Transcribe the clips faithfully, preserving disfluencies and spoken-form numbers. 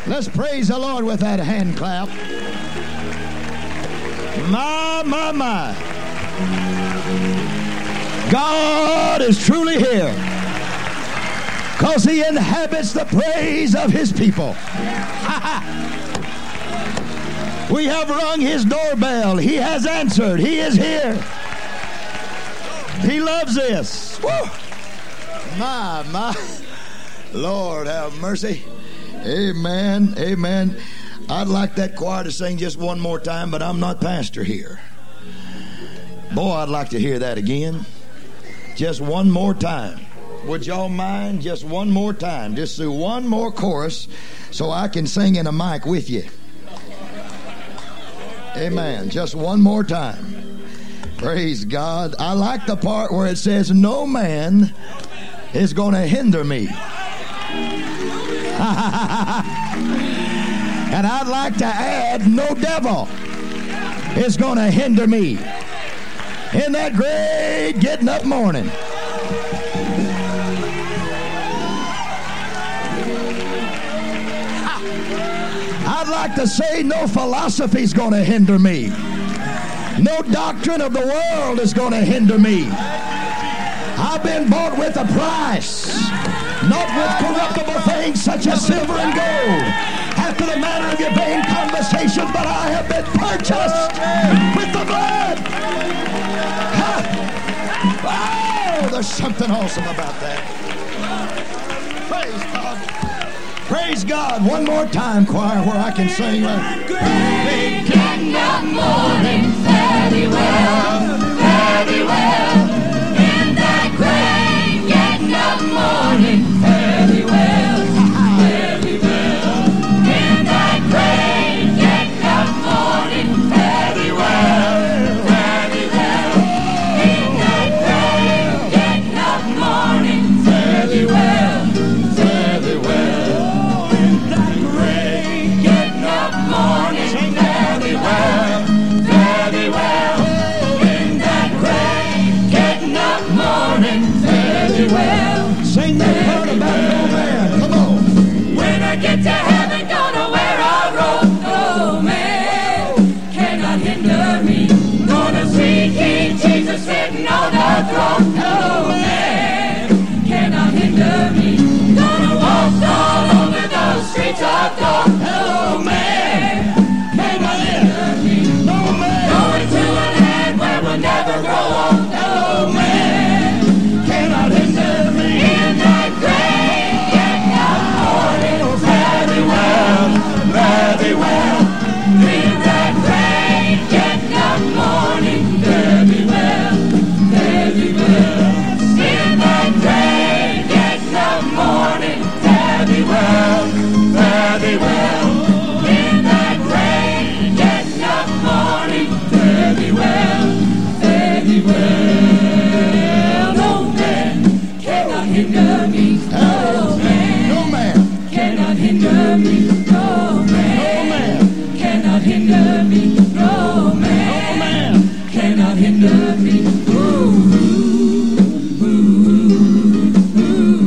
Let's praise the Lord with that hand clap. My, my, my. God is truly here because He inhabits the praise of His people. We have rung His doorbell. He has answered. He is here. He loves this. Woo. My, my. Lord have mercy. Amen. Amen. I'd like that choir to sing just one more time, but I'm not pastor here. Boy, I'd like to hear that again. Just one more time. Would y'all mind just one more time? Just do one more chorus so I can sing in a mic with you. Amen. Just one more time. Praise God. I like the part where it says, no man is going to hinder me. And I'd like to add, no devil is going to hinder me in that great getting up morning. I'd like to say, no philosophy is going to hinder me. No doctrine of the world is going to hinder me. I've been bought with a price, not with corruptible things such as silver and gold, after the manner of your vain conversations, but I have been purchased with the blood. Huh? Oh, there's something awesome about that. Praise God. Praise God. One more time, choir, where I can sing. Right. Great getting up morning, fare thee well, fare thee well. In that great getting up morning, fare thee well, fare thee well. In that great getting up morning, fare thee well, fare thee well. In that great getting up morning, fare thee well, fare thee well. Morning, fare thee well, fare thee well. In that great getting up morning, fare thee well. Sing that part about no man. Come on. When I get to heaven, gonna wear a robe. No man cannot hinder me. Gonna see King Jesus sitting on the throne. No man cannot hinder me. Gonna walk all over those streets of gold. No man. Never grow old, no man cannot hinder me. In that great getting up morning, fare thee well, fare thee well. In that great getting up morning, fare thee well, fare thee well. In that great getting up morning, fare thee well, fare thee well. In that great getting up morning, fare thee well. Well, no man cannot hinder me. No man, no man cannot hinder me. No man, cannot hinder me. No man, cannot hinder me. Ooh, ooh, ooh,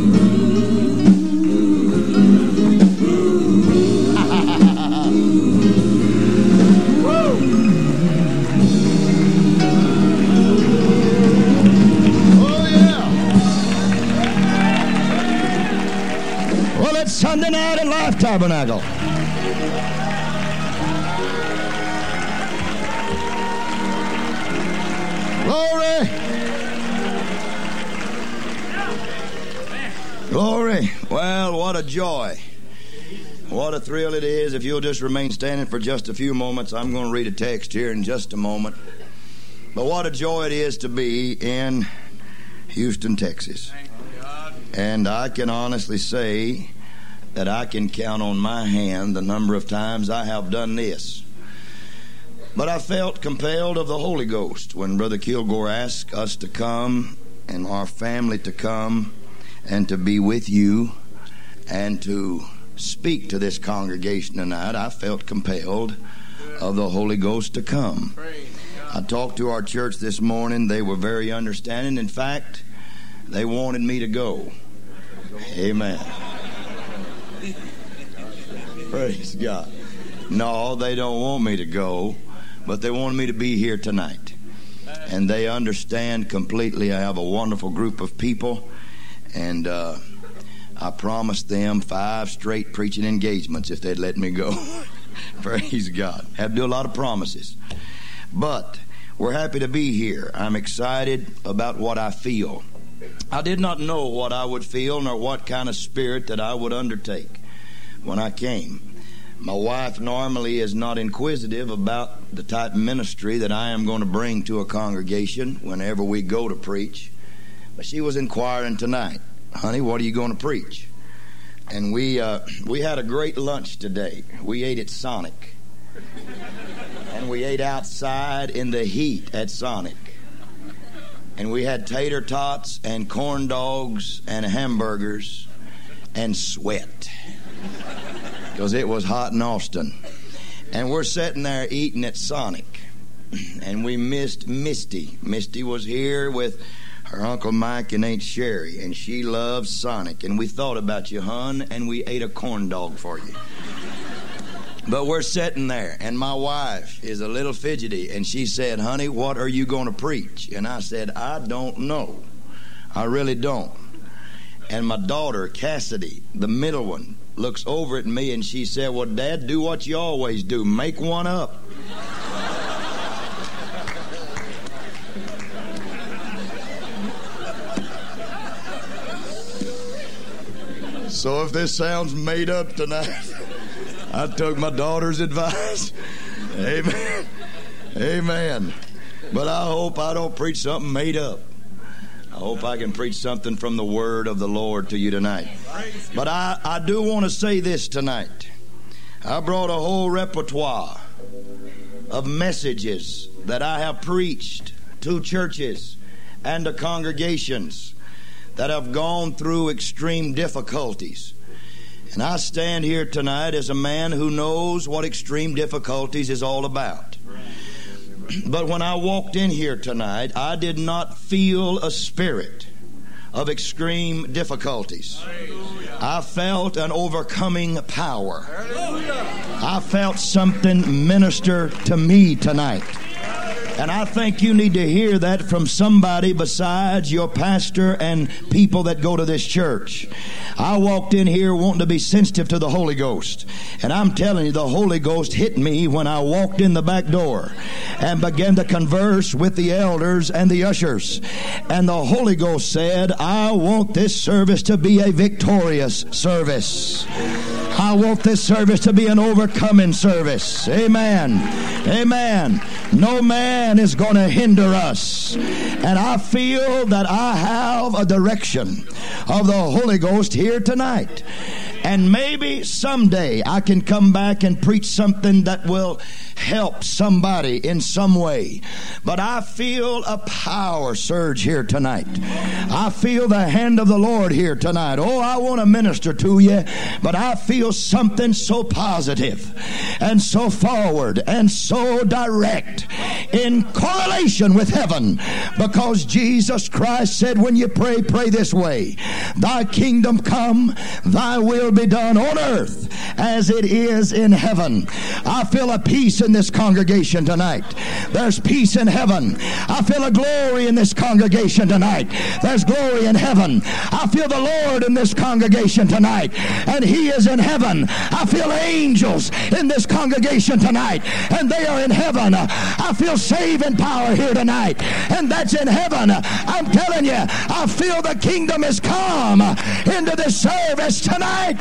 Sunday night at Life Tabernacle. Glory. Glory. Well, what a joy. What a thrill it is. If you'll just remain standing for just a few moments, I'm going to read a text here in just a moment. But what a joy it is to be in Houston, Texas. And I can honestly say that I can count on my hand the number of times I have done this. But I felt compelled of the Holy Ghost when Brother Kilgore asked us to come and our family to come and to be with you and to speak to this congregation tonight. I felt compelled of the Holy Ghost to come. I talked to our church this morning. They were very understanding. In fact, they wanted me to go. Amen. Praise God. No, they don't want me to go, but they want me to be here tonight. And they understand completely. I have a wonderful group of people, and uh, I promised them five straight preaching engagements if they'd let me go. Praise God. Had to do a lot of promises. But we're happy to be here. I'm excited about what I feel. I did not know what I would feel nor what kind of spirit that I would undertake when I came. My wife normally is not inquisitive about the type of ministry that I am going to bring to a congregation whenever we go to preach. But she was inquiring tonight, honey, what are you going to preach? And we uh, we had a great lunch today. We ate at Sonic. And we ate outside in the heat at Sonic. And we had tater tots and corn dogs and hamburgers and sweat. Because it was hot in Austin. And we're sitting there eating at Sonic. And we missed Misty. Misty was here with her Uncle Mike and Aunt Sherry. And she loves Sonic. And we thought about you, hon, and we ate a corn dog for you. But we're sitting there, and my wife is a little fidgety, and she said, honey, what are you going to preach? And I said, I don't know. I really don't. And my daughter, Cassidy, the middle one, looks over at me, and she said, well, Dad, do what you always do. Make one up. So if this sounds made up tonight, I took my daughter's advice. Amen. Amen. But I hope I don't preach something made up. I hope I can preach something from the word of the Lord to you tonight. But I, I do want to say this tonight. I brought a whole repertoire of messages that I have preached to churches and to congregations that have gone through extreme difficulties. And I stand here tonight as a man who knows what extreme difficulties is all about. But when I walked in here tonight, I did not feel a spirit of extreme difficulties. I felt an overcoming power. I felt something minister to me tonight. And I think you need to hear that from somebody besides your pastor and people that go to this church. I walked in here wanting to be sensitive to the Holy Ghost. And I'm telling you, the Holy Ghost hit me when I walked in the back door and began to converse with the elders and the ushers. And the Holy Ghost said, I want this service to be a victorious service. I want this service to be an overcoming service. Amen. Amen. No man is going to hinder us. And I feel that I have a direction of the Holy Ghost here tonight. And maybe someday I can come back and preach something that will help somebody in some way. But I feel a power surge here tonight. I feel the hand of the Lord here tonight. Oh, I want to minister to you, but I feel something so positive and so forward and so direct in correlation with heaven, because Jesus Christ said, when you pray, pray this way: thy kingdom come, thy will be done on earth as it is in heaven. I feel a peace in this congregation tonight. There's peace in heaven. I feel a glory in this congregation tonight. There's glory in heaven. I feel the Lord in this congregation tonight, and He is in heaven. I feel angels in this congregation tonight, and they are in heaven. I feel saving power here tonight, and that's in heaven. I'm telling you, I feel the kingdom has come into this service tonight.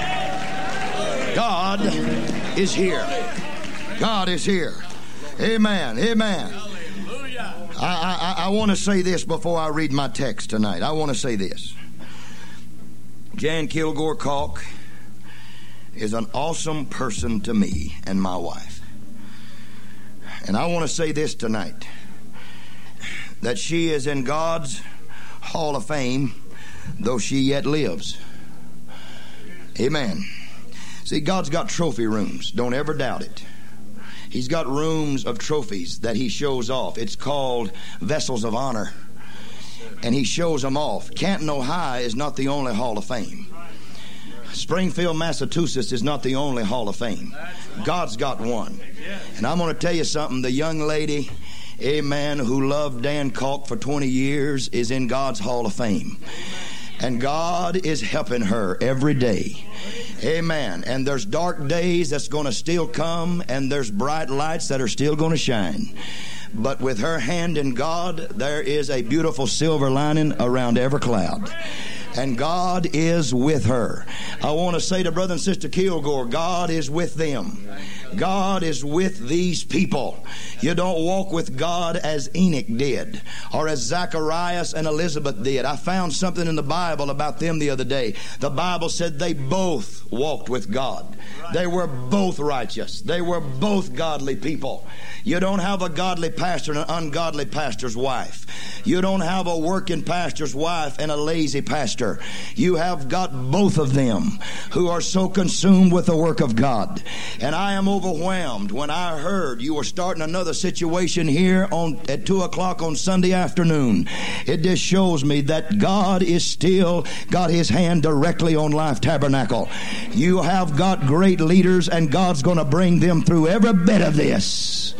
God is here. God is here. Amen. Amen. I, I, I want to say this before I read my text tonight. I want to say this. Jan Kilgore Calk is an awesome person to me and my wife. And I want to say this tonight, that she is in God's Hall of Fame, though she yet lives. Amen. See, God's got trophy rooms. Don't ever doubt it. He's got rooms of trophies that He shows off. It's called vessels of honor. And He shows them off. Canton, Ohio is not the only Hall of Fame. Springfield, Massachusetts is not the only Hall of Fame. God's got one. And I'm going to tell you something. The young lady, amen, who loved Dan Kalk for twenty years is in God's Hall of Fame. And God is helping her every day. Amen. And there's dark days that's going to still come, and there's bright lights that are still going to shine. But with her hand in God, there is a beautiful silver lining around every cloud. And God is with her. I want to say to Brother and Sister Kilgore, God is with them. God is with these people. You don't walk with God as Enoch did, or as Zacharias and Elizabeth did. I found something in the Bible about them the other day. The Bible said they both walked with God. They were both righteous. They were both godly people. You don't have a godly pastor and an ungodly pastor's wife. You don't have a working pastor's wife and a lazy pastor. You have got both of them who are so consumed with the work of God. And I am overwhelmed when I heard you were starting another situation here on at two o'clock on Sunday afternoon. It just shows me that God is still got His hand directly on Life Tabernacle. You have got great leaders, and God's going to bring them through every bit of this.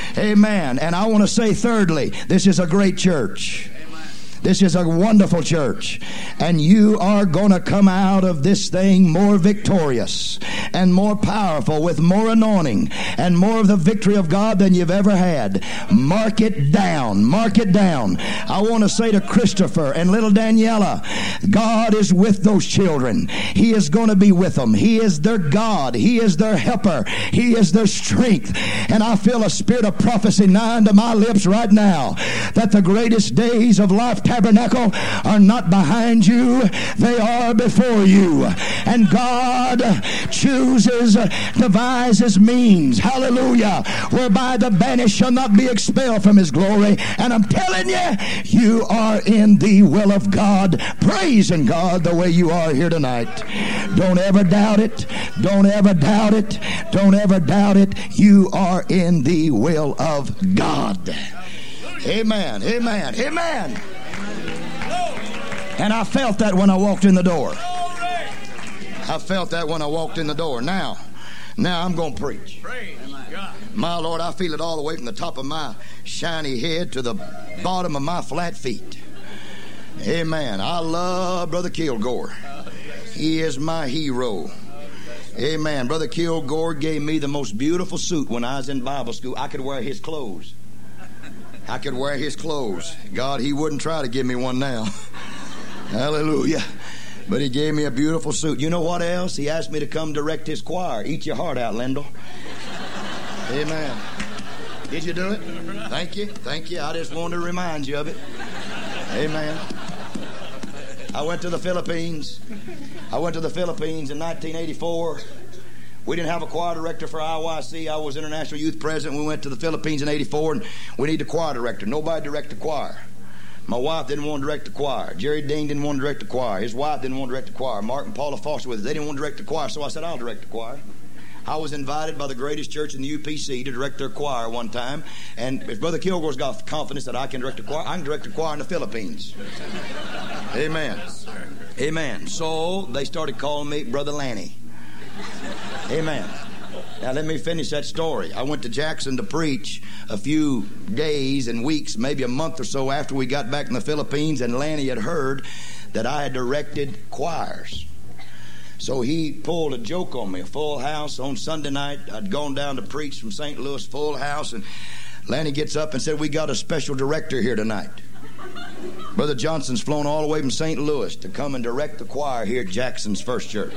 Amen. And I want to say thirdly, this is a great church. This is a wonderful church, and you are going to come out of this thing more victorious and more powerful, with more anointing and more of the victory of God than you've ever had. Mark it down. Mark it down. I want to say to Christopher and little Daniela, God is with those children. He is going to be with them. He is their God. He is their helper. He is their strength. And I feel a spirit of prophecy nigh unto my lips right now that the greatest days of Life Tabernacle are not behind you, they are before you. And God chooses, devises means, hallelujah, whereby the banished shall not be expelled from His glory. And I'm telling you, you are in the will of God, praising God the way you are here tonight. Don't ever doubt it. Don't ever doubt it. Don't ever doubt it. You are in the will of God. Amen. Amen. Amen. And I felt that when I walked in the door. I felt that when I walked in the door. Now, now I'm going to preach. My Lord, I feel it all the way from the top of my shiny head to the bottom of my flat feet. Amen. I love Brother Kilgore. He is my hero. Amen. Brother Kilgore gave me the most beautiful suit when I was in Bible school. I could wear his clothes. I could wear his clothes. God, he wouldn't try to give me one now. Hallelujah. But he gave me a beautiful suit. You know what else? He asked me to come direct his choir. Eat your heart out, Lendl. Amen. Did you do it? Thank you. Thank you. I just wanted to remind you of it. Amen. I went to the Philippines. I went to the Philippines in nineteen eighty-four. We didn't have a choir director for I Y C. I was International Youth President. We went to the Philippines in eighty-four, and we need a choir director. Nobody direct the choir. My wife didn't want to direct the choir. Jerry Dean didn't want to direct the choir. His wife didn't want to direct the choir. Mark and Paula Foster with us. They didn't want to direct the choir, so I said, I'll direct the choir. I was invited by the greatest church in the U P C to direct their choir one time. And if Brother Kilgore's got confidence that I can direct the choir, I can direct the choir in the Philippines. Amen. Amen. So they started calling me Brother Lanny. Amen. Now let me finish that story. I went to Jackson to preach a few days and weeks, maybe a month or so after we got back in the Philippines, and Lanny had heard that I had directed choirs. So he pulled a joke on me, a full house on Sunday night. I'd gone down to preach from Saint Louis, full house, and Lanny gets up and said, we got a special director here tonight. Brother Johnson's flown all the way from Saint Louis to come and direct the choir here at Jackson's First Church.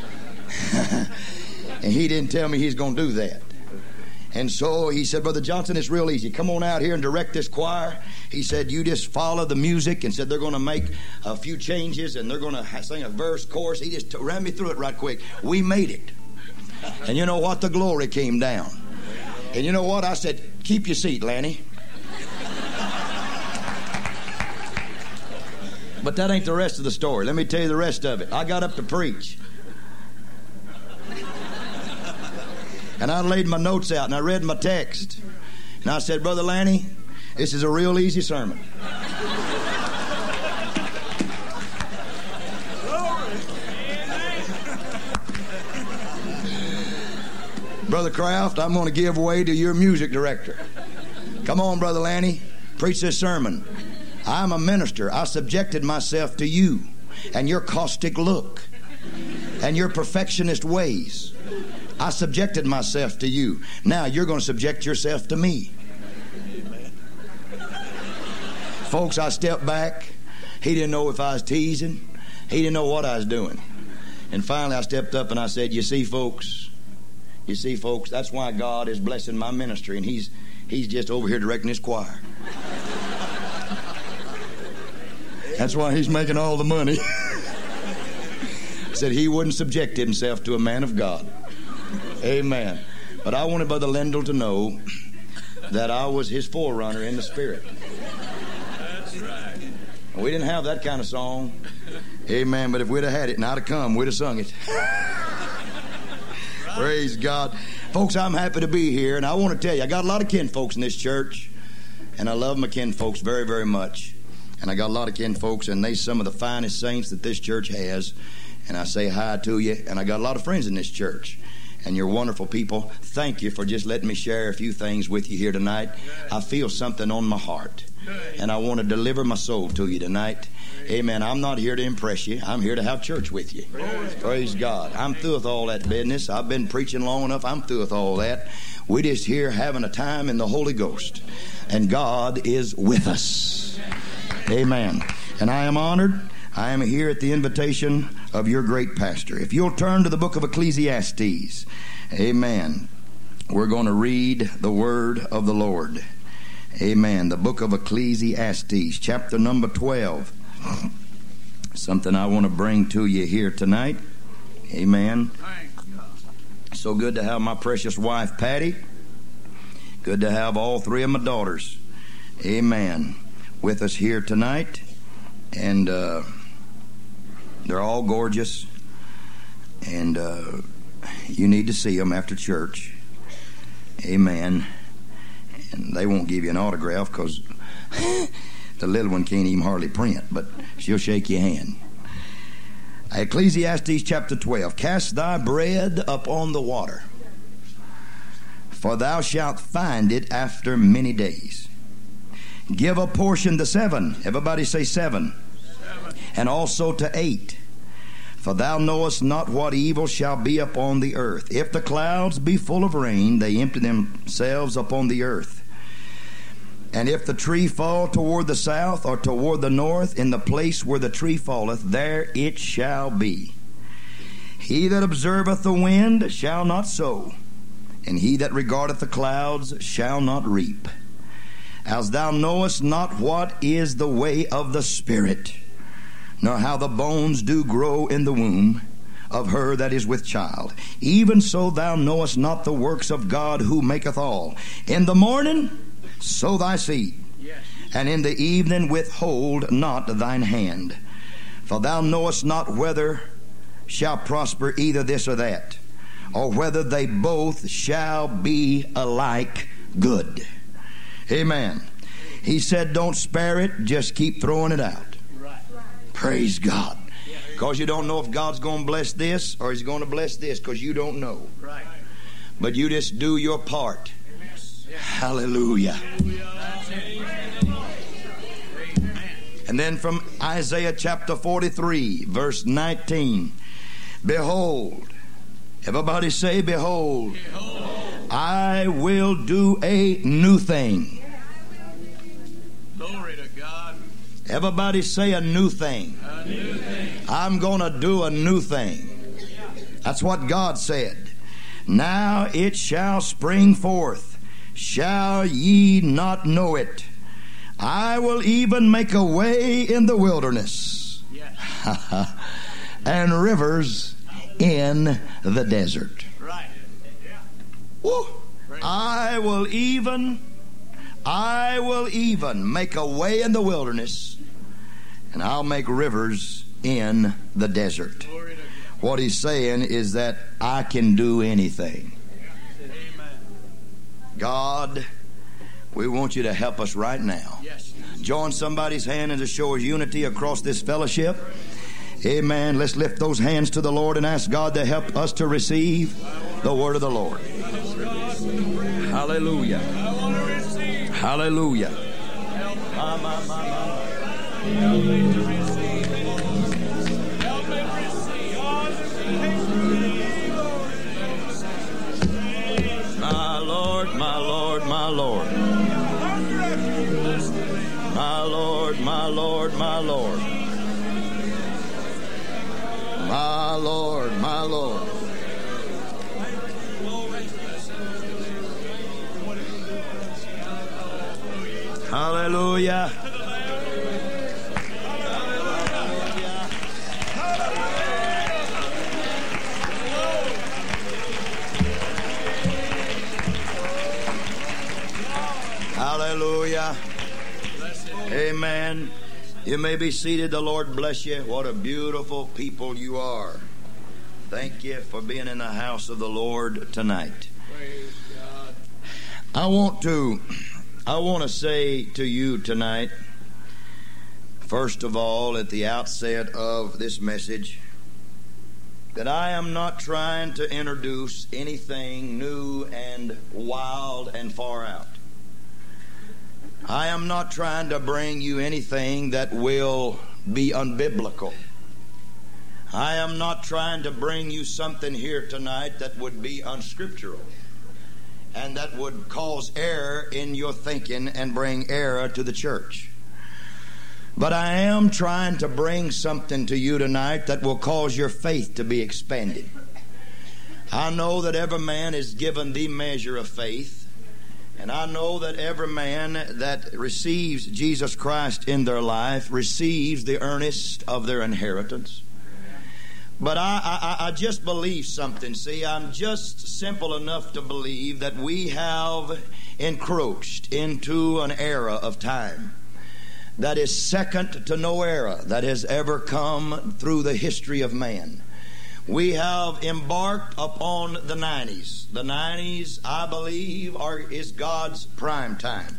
And he didn't tell me he's going to do that. And so he said, Brother Johnson, it's real easy. Come on out here and direct this choir. He said, you just follow the music, and said they're going to make a few changes, and they're going to sing a verse, chorus. He just ran me through it right quick. We made it. And you know what? The glory came down. And you know what? I said, keep your seat, Lanny. But that ain't the rest of the story. Let me tell you the rest of it. I got up to preach. And I laid my notes out, and I read my text. And I said, Brother Lanny, this is a real easy sermon. Brother Kraft, I'm going to give way to your music director. Come on, Brother Lanny. Preach this sermon. I'm a minister. I subjected myself to you and your caustic look and your perfectionist ways. I subjected myself to you. Now you're going to subject yourself to me. Folks, I stepped back. He didn't know if I was teasing. He didn't know what I was doing. And finally I stepped up and I said, you see, folks, you see, folks, that's why God is blessing my ministry, and he's he's just over here directing his choir. That's why he's making all the money. Said he wouldn't subject himself to a man of God. Amen. But I wanted Brother Lendl to know that I was his forerunner in the Spirit. That's right. We didn't have that kind of song. Amen. But if we'd have had it and I'd have come, we'd have sung it. Praise God. Folks, I'm happy to be here. And I want to tell you, I got a lot of kin folks in this church. And I love my kin folks very, very much. And I got a lot of kin folks, and they're some of the finest saints that this church has. And I say hi to you. And I got a lot of friends in this church. And you're wonderful people. Thank you for just letting me share a few things with you here tonight. I feel something on my heart. And I want to deliver my soul to you tonight. Amen. I'm not here to impress you. I'm here to have church with you. Praise God. I'm through with all that business. I've been preaching long enough. I'm through with all that. We're just here having a time in the Holy Ghost. And God is with us. Amen. And I am honored. I am here at the invitation of your great pastor. If you'll turn to the book of Ecclesiastes. Amen. We're going to read the word of the Lord. Amen. The book of Ecclesiastes, chapter number twelve. Something I want to bring to you here tonight. Amen. So good to have my precious wife, Patty. Good to have all three of my daughters. Amen. With us here tonight. And uh, they're all gorgeous. And uh, you need to see them after church. Amen. And they won't give you an autograph because the little one can't even hardly print, but she'll shake your hand. Ecclesiastes chapter twelve. Cast thy bread upon the water, for thou shalt find it after many days. Give a portion to seven. Everybody say seven. Seven. And also to eight. For thou knowest not what evil shall be upon the earth. If the clouds be full of rain, they empty themselves upon the earth. And if the tree fall toward the south or toward the north, in the place where the tree falleth, there it shall be. He that observeth the wind shall not sow, and he that regardeth the clouds shall not reap. As thou knowest not what is the way of the Spirit, nor how the bones do grow in the womb of her that is with child, even so thou knowest not the works of God who maketh all. In the morning sow thy seed, yes, and in the evening withhold not thine hand. For thou knowest not whether shall prosper either this or that, or whether they both shall be alike good. Amen. He said, don't spare it, just keep throwing it out. Right. Praise God. Because you don't know if God's going to bless this or he's going to bless this, because you don't know. Right. But you just do your part. Hallelujah. And then from Isaiah chapter forty-three, verse nineteen. Behold, everybody say, behold, behold, I will do a new thing. Glory to God. Everybody say a new thing. A new thing. I'm going to do a new thing. That's what God said. Now it shall spring forth. Shall ye not know it? I will even make a way in the wilderness, yes, and rivers in the desert. Right. Yeah. Woo. I will even, I will even make a way in the wilderness, and I'll make rivers in the desert. What he's saying is that I can do anything. God, we want you to help us right now. Yes. Join somebody's hand in to show us unity across this fellowship. Amen. Let's lift those hands to the Lord and ask God to help us to receive the word of the Lord. Hallelujah. Hallelujah. My, my, my, my. My Lord, my Lord, my Lord. My Lord, my Lord, my Lord. My Lord, my Lord. Hallelujah. Hallelujah. Amen. You may be seated. The Lord bless you. What a beautiful people you are. Thank you for being in the house of the Lord tonight. Praise God. I want to I want to say to you tonight, first of all, at the outset of this message, that I am not trying to introduce anything new and wild and far out. I am not trying to bring you anything that will be unbiblical. I am not trying to bring you something here tonight that would be unscriptural and that would cause error in your thinking and bring error to the church. But I am trying to bring something to you tonight that will cause your faith to be expanded. I know that every man is given the measure of faith. And I know that every man that receives Jesus Christ in their life receives the earnest of their inheritance. But I, I, I just believe something. See, I'm just simple enough to believe that we have encroached into an era of time that is second to no era that has ever come through the history of man. We have embarked upon the nineties. The nineties, I believe, are is God's prime time.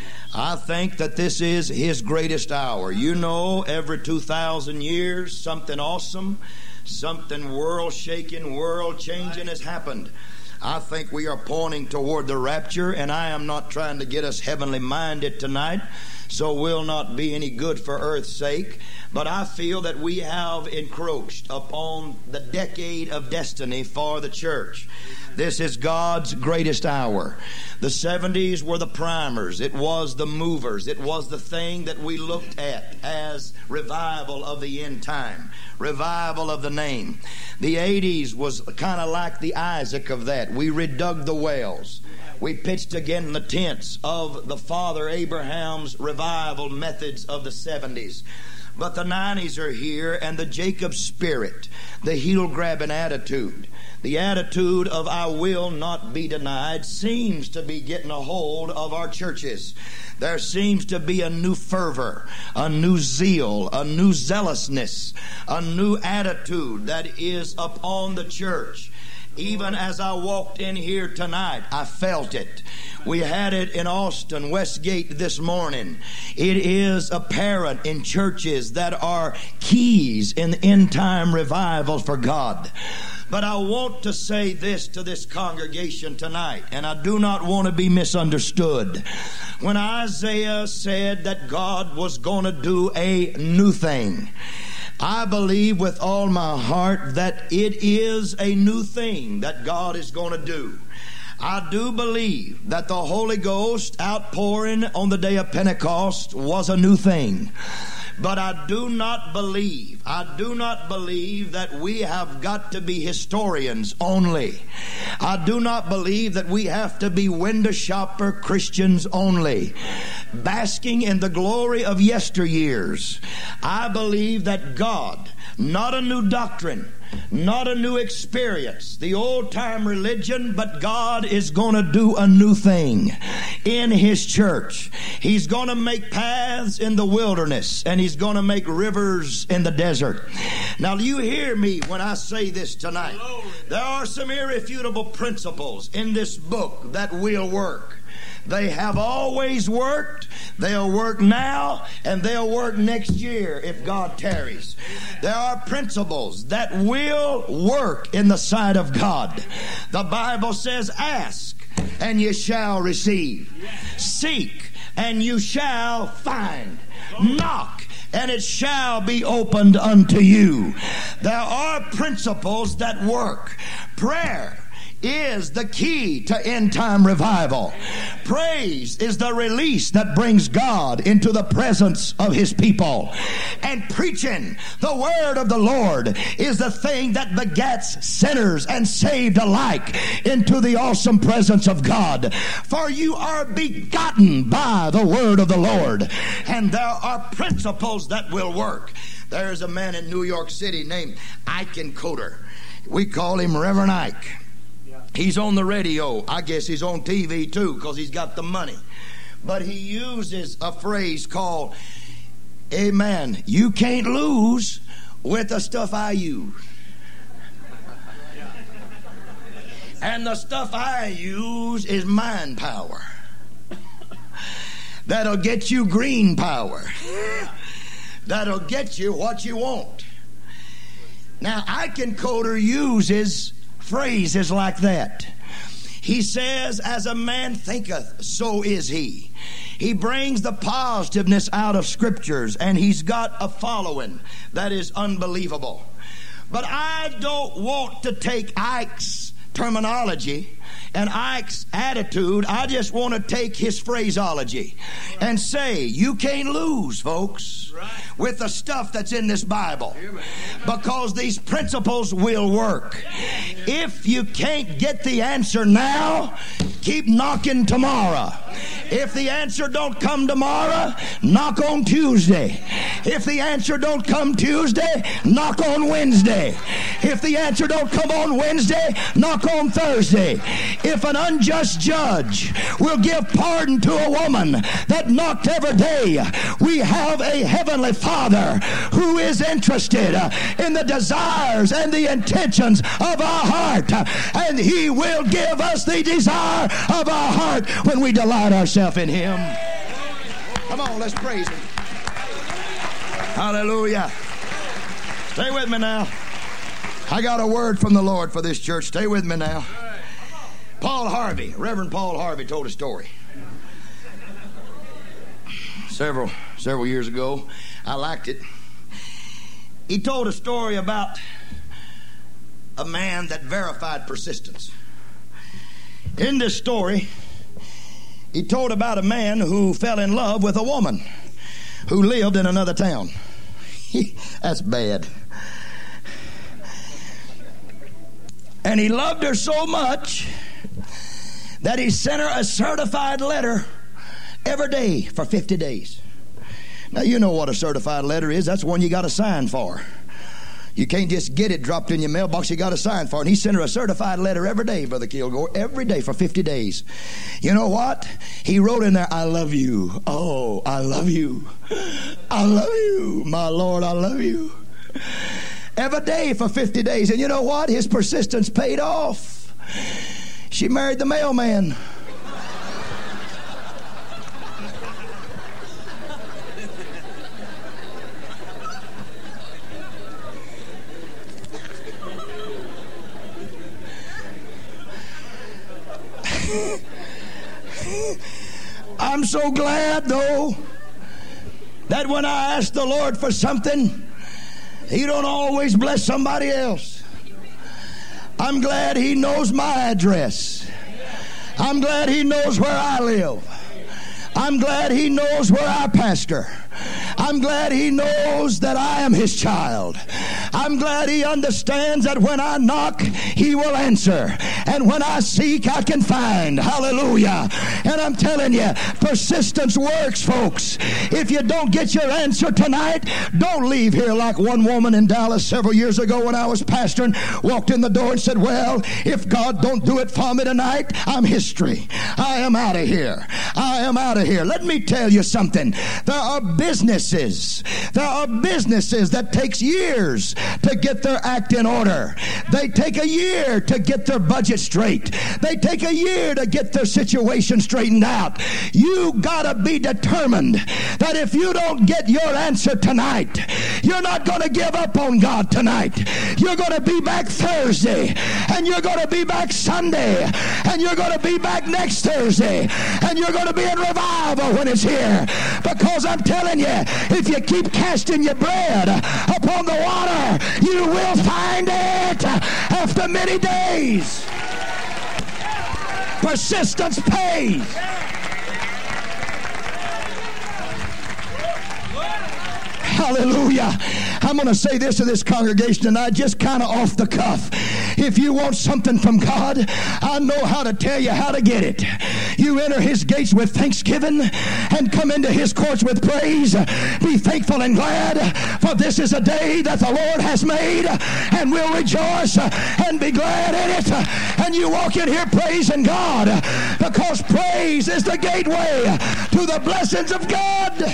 I think that this is His greatest hour. You know, every two thousand years, something awesome, something world-shaking, world-changing has happened. I think we are pointing toward the rapture, and I am not trying to get us heavenly minded tonight, so will not be any good for earth's sake. But I feel that we have encroached upon the decade of destiny for the church. This is God's greatest hour. The seventies were the primers. It was the movers. It was the thing that we looked at as revival of the end time, revival of the name. The eighties was kind of like the Isaac of that. We redug the wells. We pitched again the tents of the Father Abraham's revival methods of the seventies. But the nineties are here, and the Jacob spirit, the heel-grabbing attitude, the attitude of I will not be denied seems to be getting a hold of our churches. There seems to be a new fervor, a new zeal, a new zealousness, a new attitude that is upon the church. Even as I walked in here tonight, I felt it. We had it in Austin, Westgate this morning. It is apparent in churches that are keys in end-time revival for God. But I want to say this to this congregation tonight, and I do not want to be misunderstood. When Isaiah said that God was going to do a new thing, I believe with all my heart that it is a new thing that God is going to do. I do believe that the Holy Ghost outpouring on the day of Pentecost was a new thing. But I do not believe, I do not believe that we have got to be historians only. I do not believe that we have to be window shopper Christians only, basking in the glory of yesteryears. I believe that God, not a new doctrine, not a new experience, the old-time religion, but God is going to do a new thing in His church. He's going to make paths in the wilderness, and He's going to make rivers in the desert. Now, you hear me when I say this tonight. There are some irrefutable principles in this book that will work. They have always worked. They'll work now, and they'll work next year if God tarries. There are principles that will work in the sight of God. The Bible says, ask, and you shall receive. Seek, and you shall find. Knock, and it shall be opened unto you. There are principles that work. Prayer is the key to end-time revival. Praise is the release that brings God into the presence of His people. And preaching the word of the Lord is the thing that begets sinners and saved alike into the awesome presence of God. For you are begotten by the word of the Lord. And there are principles that will work. There's a man in New York City named Ike Encoder. We call him Reverend Ike. He's on the radio. I guess he's on T V too because he's got the money. But he uses a phrase called, amen, you can't lose with the stuff I use. And the stuff I use is mind power. That'll get you green power. That'll get you what you want. Now, Ike Encoder uses phrases like that. He says, as a man thinketh, so is he. He brings the positiveness out of scriptures, and he's got a following that is unbelievable. But I don't want to take Ike's terminology and Ike's attitude. I just want to take his phraseology and say, you can't lose, folks, with the stuff that's in this Bible, because these principles will work. If you can't get the answer now, keep knocking tomorrow. If the answer don't come tomorrow, knock on Tuesday. If the answer don't come Tuesday, knock on Wednesday. If the answer don't come on Wednesday, knock on Thursday. If an unjust judge will give pardon to a woman that knocked every day, we have a heavenly Father who is interested in the desires and the intentions of our heart, and He will give us the desire of our heart when we delight ourselves in Him. Come on, let's praise Him. Hallelujah. Stay with me now. I got a word from the Lord for this church. Stay with me now. Paul Harvey, Reverend Paul Harvey, told a story several several years ago. I liked it. He told a story about a man that verified persistence. In this story, he told about a man who fell in love with a woman who lived in another town. That's bad. And he loved her so much that he sent her a certified letter every day for fifty days. Now, you know what a certified letter is. That's one you got to sign for. You can't just get it dropped in your mailbox. You got to sign for it. And he sent her a certified letter every day, Brother Kilgore, every day for fifty days. You know what? He wrote in there, I love you. Oh, I love you. I love you. My Lord, I love you. Every day for fifty days. And you know what? His persistence paid off. She married the mailman. I'm so glad, though, that when I ask the Lord for something, He don't always bless somebody else. I'm glad He knows my address. I'm glad He knows where I live. I'm glad He knows where I pastor. I'm glad He knows that I am His child. I'm glad He understands that when I knock, He will answer. And when I seek, I can find. Hallelujah. And I'm telling you, persistence works, folks. If you don't get your answer tonight, don't leave here like one woman in Dallas several years ago when I was pastoring, walked in the door and said, well, if God don't do it for me tonight, I'm history. I am out of here. I am out of here. Let me tell you something. There are businesses. There are businesses that takes years to get their act in order. They take a year to get their budget straight. They take a year to get their situation straightened out. You gotta be determined that if you don't get your answer tonight, you're not gonna give up on God tonight. You're gonna be back Thursday, and you're gonna be back Sunday, and you're gonna be back next Thursday, and you're gonna be in revival when it's here. Because I'm telling you, if you keep casting your bread upon the water, you will find it after many days. Persistence pays. Hallelujah. I'm going to say this to this congregation tonight, just kind of off the cuff. If you want something from God, I know how to tell you how to get it. You enter his gates with thanksgiving and come into his courts with praise. Be thankful and glad, for this is a day that the Lord has made, and we'll rejoice and be glad in it. And you walk in here praising God, because praise is the gateway to the blessings of God.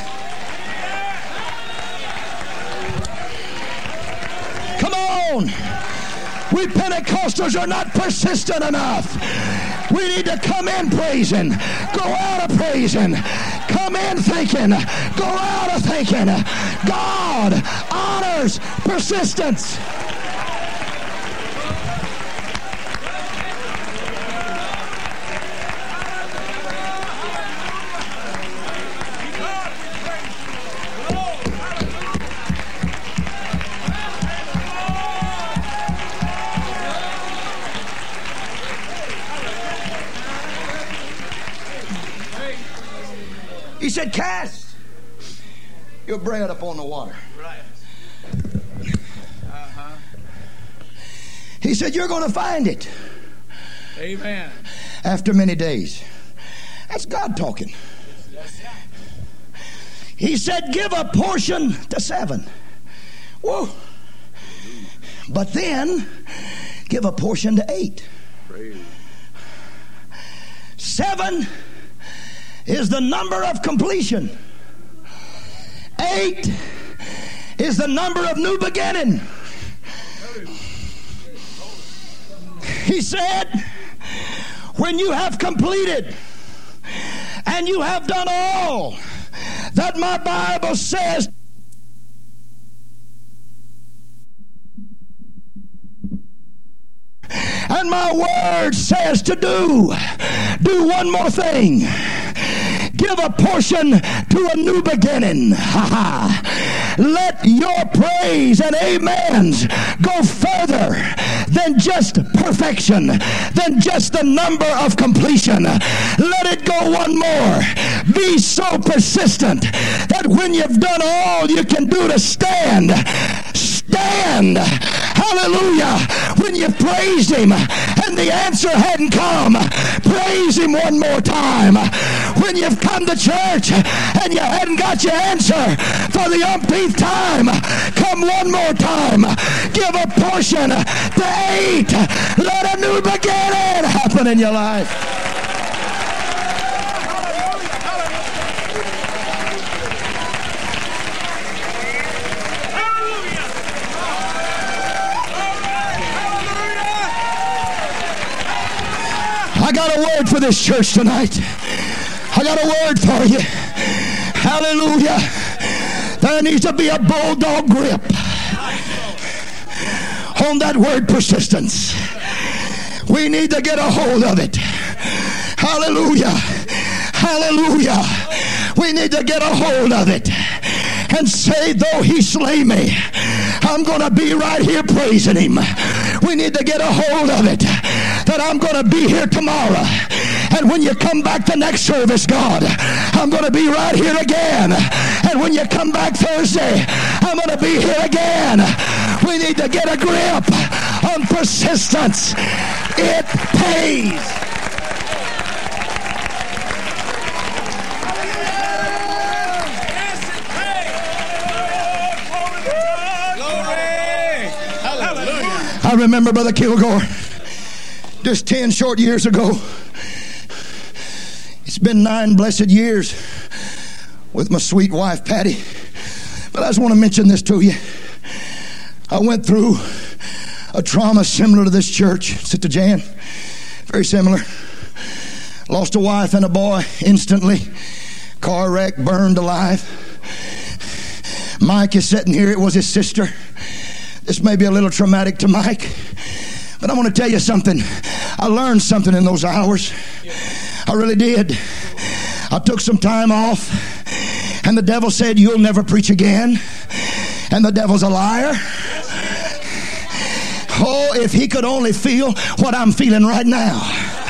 Come on. We Pentecostals are not persistent enough. We need to come in praising, go out of praising, come in thinking, go out of thinking. God honors persistence. He said, cast your bread upon the water. Right. Uh-huh. He said, you're going to find it. Amen. After many days. That's God talking. He said, give a portion to seven. Whoa. But then, give a portion to eight. Praise. Seven is the number of completion. Eight is the number of new beginning. He said, when you have completed and you have done all that my Bible says and my word says to do, do one more thing. Give a portion to a new beginning. Let your praise and amens go further than just perfection, than just the number of completion. Let it go one more. Be so persistent that when you've done all you can do to stand, stand. Hallelujah. When you praised him and the answer hadn't come, praise him one more time. When you've come to church and you hadn't got your answer for the umpteenth time, come one more time. Give a portion to eight. Let a new beginning happen in your life. I got a word for this church tonight. I got a word for you. Hallelujah. There needs to be a bulldog grip on that word persistence. We need to get a hold of it. Hallelujah. Hallelujah. We need to get a hold of it and say, though he slay me, I'm going to be right here praising him. We need to get a hold of it, that I'm going to be here tomorrow. And when you come back the next service, God, I'm going to be right here again. And when you come back Thursday, I'm going to be here again. We need to get a grip on persistence. It pays. I remember Brother Kilgore, just ten short years ago. It's been nine blessed years with my sweet wife, Patty. But I just want to mention this to you. I went through a trauma similar to this church, Sister Jan. Very similar. Lost a wife and a boy instantly. Car wreck, burned alive. Mike is sitting here. It was his sister. This may be a little traumatic to Mike, but I want to tell you something. I learned something in those hours. I really did. I took some time off, and the devil said, "You'll never preach again." And the devil's a liar. Oh, if he could only feel what I'm feeling right now.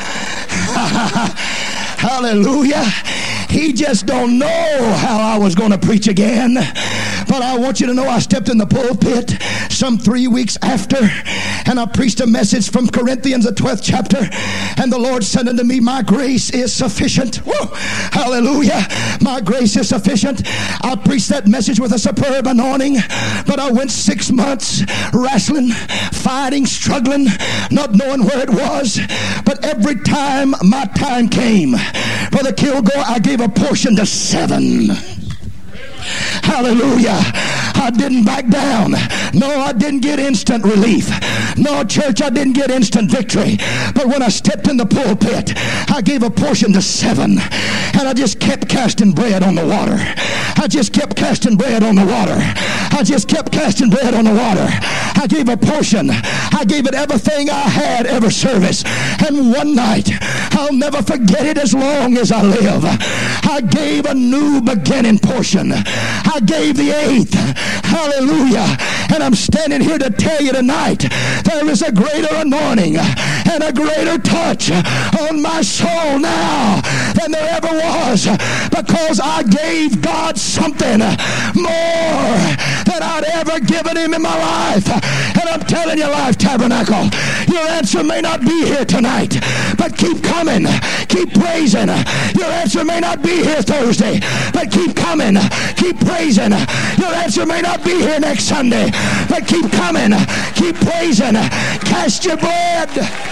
Hallelujah. He just don't know how I was going to preach again. But I want you to know I stepped in the pulpit some three weeks after, and I preached a message from Corinthians, the twelfth chapter, and the Lord said unto me, "My grace is sufficient." Woo! Hallelujah. My grace is sufficient. I preached that message with a superb anointing, but I went six months wrestling, fighting, struggling, not knowing where it was. But every time my time came, Brother Kilgore, I gave a portion to seven. Hallelujah. I didn't back down. No, I didn't get instant relief. No, church, I didn't get instant victory. But when I stepped in the pulpit, I gave a portion to seven. And I just kept casting bread on the water. I just kept casting bread on the water. I just kept casting bread on the water. I gave a portion. I gave it everything I had, every service. And one night, I'll never forget it as long as I live, I gave a new beginning portion. I gave the eighth. Hallelujah. And I'm standing here to tell you tonight, there is a greater anointing and a greater touch on my soul now than there ever was, because I gave God something more than I'd ever given him in my life. And I'm telling you, Life Tabernacle, your answer may not be here tonight, but keep coming. Keep praising. Your answer may not be here Thursday, but keep coming. Keep praising. Your answer may not be here next Sunday, but keep coming. Keep praising. Cast your bread.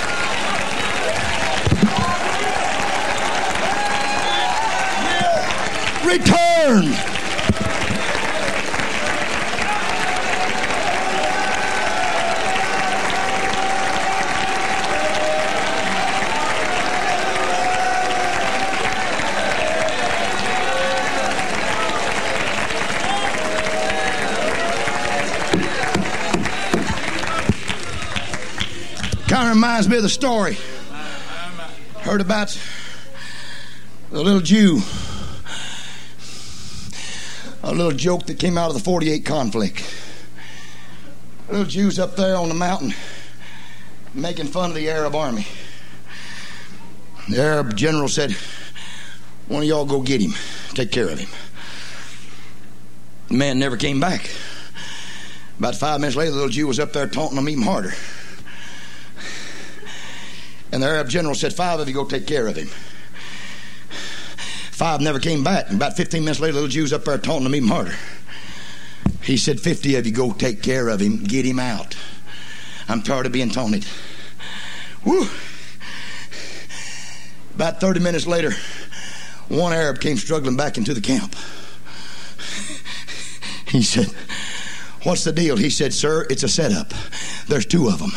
Return. Kind of reminds me of the story. Heard about the little Jew. A little joke that came out of the forty-eight conflict. Little Jews up there on the mountain making fun of the Arab army. The Arab general said, "One of y'all go get him. Take care of him." The man never came back. About five minutes later, the little Jew was up there taunting them even harder. And the Arab general said, "Five of you go take care of him." Five never came back. And about fifteen minutes later, the little Jew's up there taunting him even harder. He said, fifty of you go take care of him. Get him out. I'm tired of being taunted. Woo. About thirty minutes later, one Arab came struggling back into the camp. He said, "What's the deal?" He said, "Sir, it's a setup. There's two of them."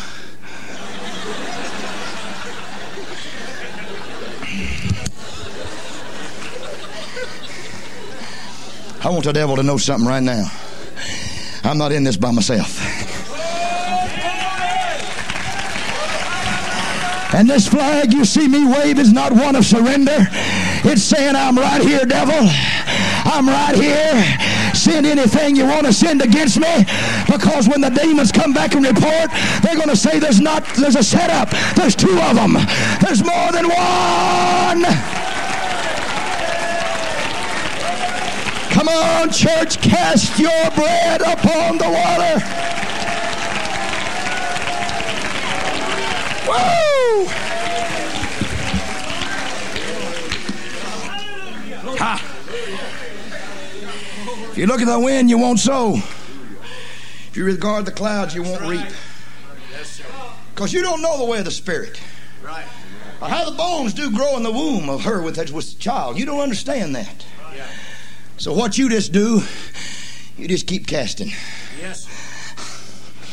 I want the devil to know something right now. I'm not in this by myself. And this flag you see me wave is not one of surrender. It's saying, "I'm right here, devil. I'm right here. Send anything you want to send against me." Because when the demons come back and report, they're going to say there's not, there's a setup. There's two of them. There's more than one. Come on, church, cast your bread upon the water. Woo! Ha! If you look at the wind, you won't sow. If you regard the clouds, you won't reap. Because you don't know the way of the Spirit. Or how the bones do grow in the womb of her with with child. You don't understand that. So what you just do, you just keep casting. Yes.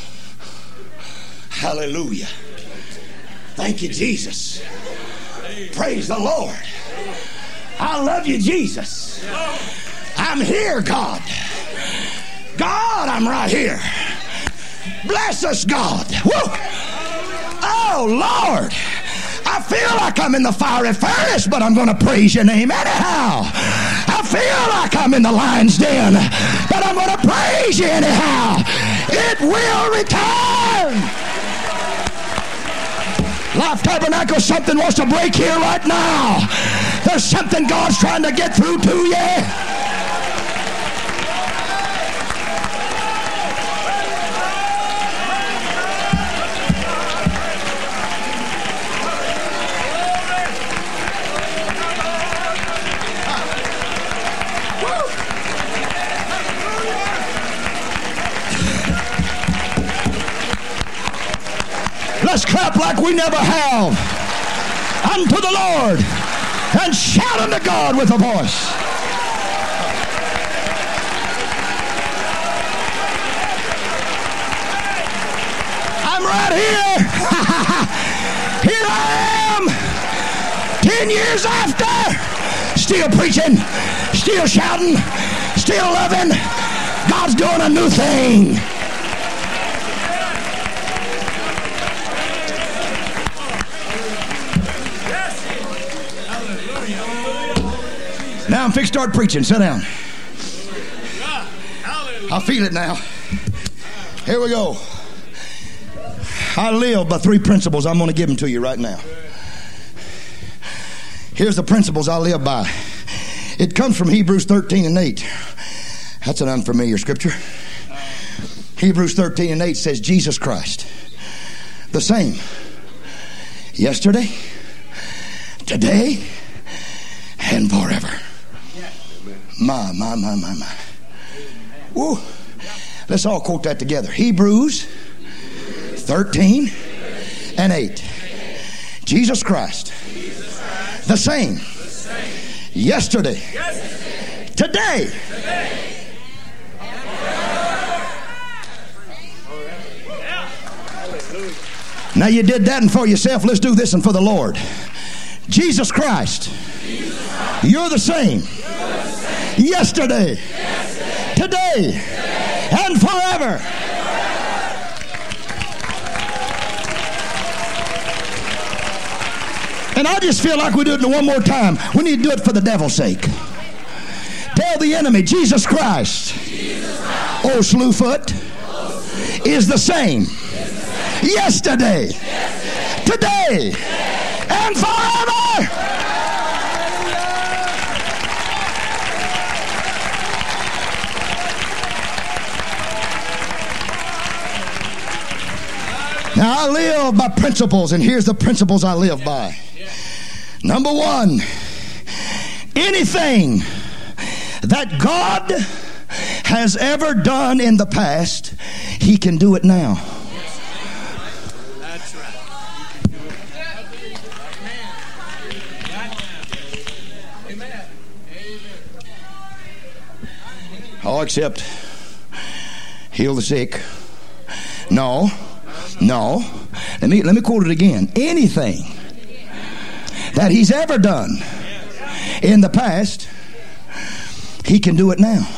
Hallelujah. Thank you, Jesus. Praise the Lord. I love you, Jesus. I'm here, God. God, I'm right here. Bless us, God. Woo. Oh, Lord. I feel like I'm in the fiery furnace, but I'm going to praise your name anyhow. I feel like I'm in the lion's den, but I'm going to praise you anyhow. It will return. Life Tabernacle, something wants to break here right now. There's something God's trying to get through to you. Let's clap like we never have unto the Lord and shout unto God with a voice. I'm right here. Here I am. Ten years after, still preaching, still shouting, still loving. God's doing a new thing. Now I'm fixed to start preaching. Sit down. I feel it now. Here we go. I live by three principles. I'm going to give them to you right now. Here's the principles I live by. It comes from Hebrews thirteen and eight. That's an unfamiliar scripture. Hebrews thirteen and eight says Jesus Christ, the same yesterday, today, and forever. My, my, my, my, my. Woo. Let's all quote that together. Hebrews thirteen and eight. Jesus Christ, the same yesterday, today, now you did that and for yourself. Let's do this and for the Lord. Jesus Christ, you're the same yesterday, today, and forever. And I just feel like we do it one more time. We need to do it for the devil's sake. Tell the enemy, Jesus Christ, old Slewfoot, is the same yesterday, today, and forever. Now I live by principles, and here's the principles I live by. Number one, anything that God has ever done in the past, He can do it now. That's right. Amen. Oh, except heal the sick. No. No. Let me let me quote it again. Anything that He's ever done in the past, He can do it now.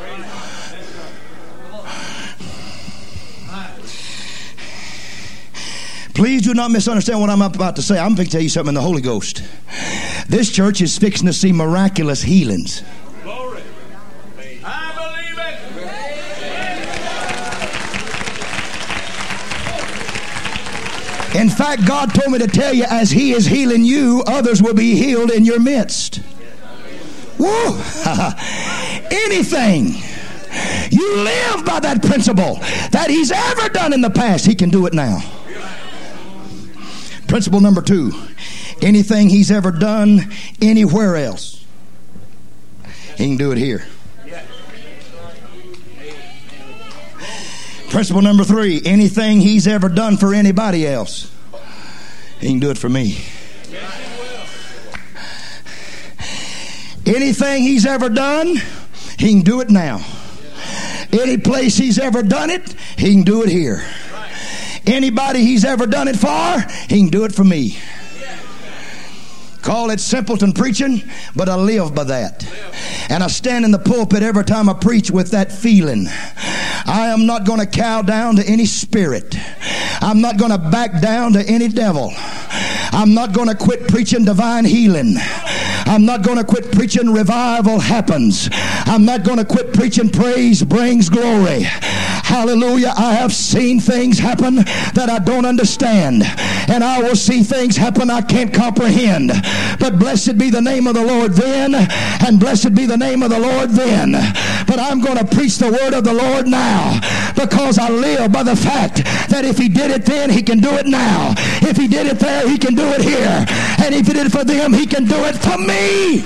Please do not misunderstand what I'm about to say. I'm going to tell you something in the Holy Ghost. This church is fixing to see miraculous healings. Glory. I believe it. In fact, God told me to tell you, as He is healing you, others will be healed in your midst. Woo! Anything you live by that principle that He's ever done in the past, He can do it now. Principle number two, anything He's ever done anywhere else, He can do it here. Principle number three, anything He's ever done for anybody else, He can do it for me. Anything He's ever done, He can do it now. Any place He's ever done it, He can do it here. Anybody he's ever done it for, he can do it for me. Call it simpleton preaching, but I live by that. And I stand in the pulpit every time I preach with that feeling. I am not going to cow down to any spirit. I'm not going to back down to any devil. I'm not going to quit preaching divine healing. I'm not going to quit preaching revival happens. I'm not going to quit preaching praise brings glory. Hallelujah. I have seen things happen that I don't understand. And I will see things happen I can't comprehend. But blessed be the name of the Lord then. And blessed be the name of the Lord then. But I'm going to preach the word of the Lord now. Because I live by the fact that if he did it then, he can do it now. If he did it there, he can do it here. And if he did it for them, he can do it for me.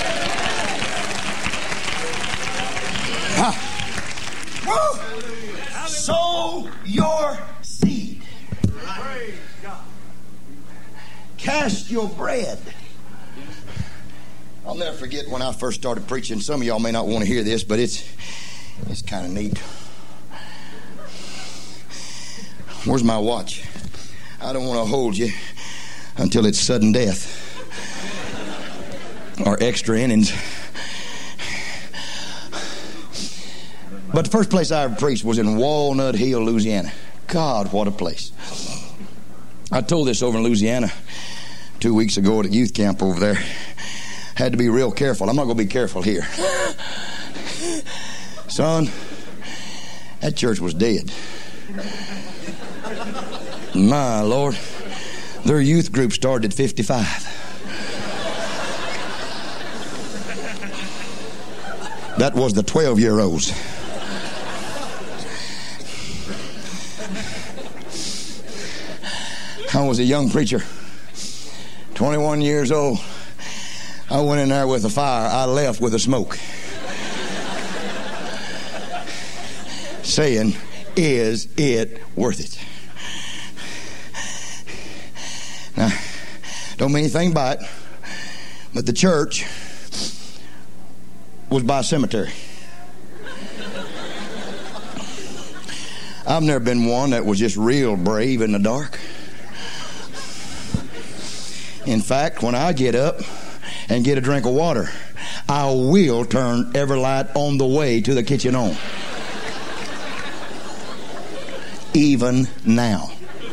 Ah. Sow your seed. Cast your bread. I'll never forget when I first started preaching. Some of y'all may not want to hear this, but it's it's kind of neat. Where's my watch? I don't want to hold you until it's sudden death or extra innings. But the first place I ever preached was in Walnut Hill, Louisiana. God, what a place. I told this over in Louisiana two weeks ago at a youth camp over there. Had to be real careful. I'm not going to be careful here. Son, that church was dead. My Lord. Their youth group started at fifty-five. That was the twelve-year-olds. I was a young preacher, twenty-one years old. I went in there with a fire. I left with a smoke. Saying, is it worth it? Now, don't mean anything by it, but the church was by a cemetery. I've never been one that was just real brave in the dark. In fact, when I get up and get a drink of water, I will turn every light on the way to the kitchen on. Even now.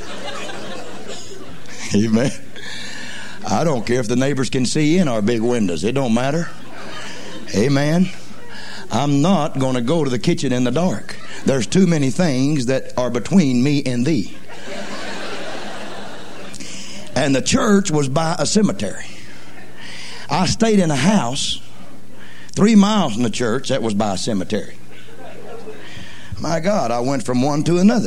Amen. I don't care if the neighbors can see in our big windows. It don't matter. Amen. I'm not going to go to the kitchen in the dark. There's too many things that are between me and thee. And the church was by a cemetery. I stayed in a house three miles from the church that was by a cemetery. My God, I went from one to another.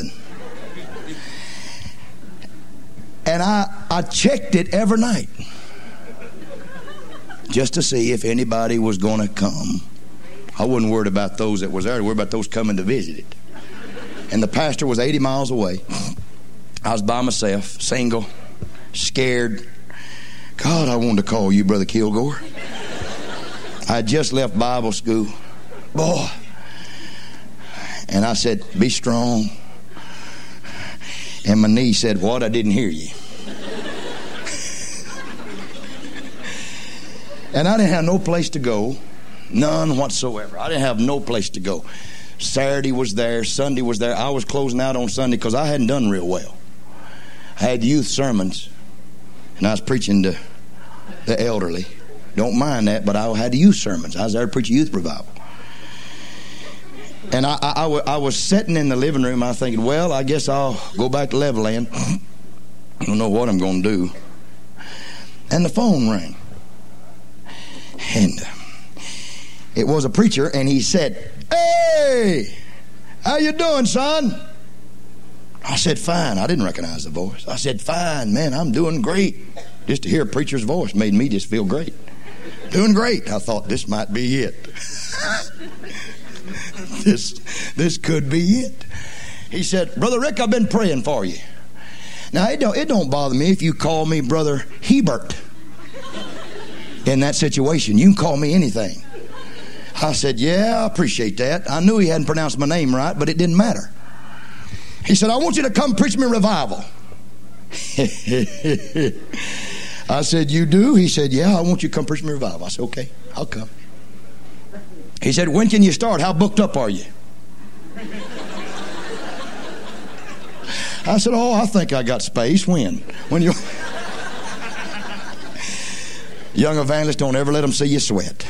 And I, I checked it every night just to see if anybody was going to come. I wasn't worried about those that was there. I was worried about those coming to visit it. And the pastor was eighty miles away. I was by myself, single, scared. God, I wanted to call you, Brother Kilgore. I had just left Bible school. Boy. And I said, be strong. And my niece said, what? I didn't hear you. And I didn't have no place to go. None whatsoever. I didn't have no place to go. Saturday was there. Sunday was there. I was closing out on Sunday because I hadn't done real well. I had youth sermons. And I was preaching to the elderly. Don't mind that, but I had youth sermons. I was there to preach a youth revival. And I, I, I, w- I was sitting in the living room. I was thinking, well, I guess I'll go back to Levelland. I don't know what I'm going to do. And the phone rang. And uh, it was a preacher, and he said, hey, how you doing, son? I said, fine. I didn't recognize the voice. I said, fine, man, I'm doing great. Just to hear a preacher's voice made me just feel great. Doing great. I thought, this might be it. this, this could be it. He said, Brother Rick, I've been praying for you. Now, it don't, it don't bother me if you call me Brother Hebert in that situation. You can call me anything. I said, yeah, I appreciate that. I knew he hadn't pronounced my name right, but it didn't matter. He said, I want you to come preach me revival. I said, you do? He said, yeah, I want you to come preach me revival. I said, okay, I'll come. He said, when can you start? How booked up are you? I said, oh, I think I got space. When? When you... Young evangelists, don't ever let them see you sweat.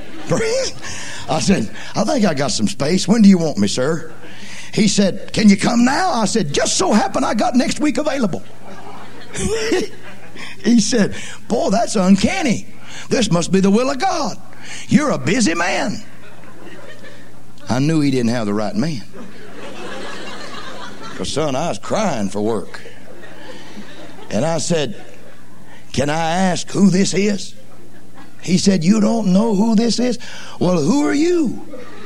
I said, I think I got some space. When do you want me, sir? He said, can you come now? I said, just so happen I got next week available. He said, boy, that's uncanny. This must be the will of God. You're a busy man. I knew he didn't have the right man. Because, son, I was crying for work. And I said, can I ask who this is? He said, you don't know who this is? Well, who are you?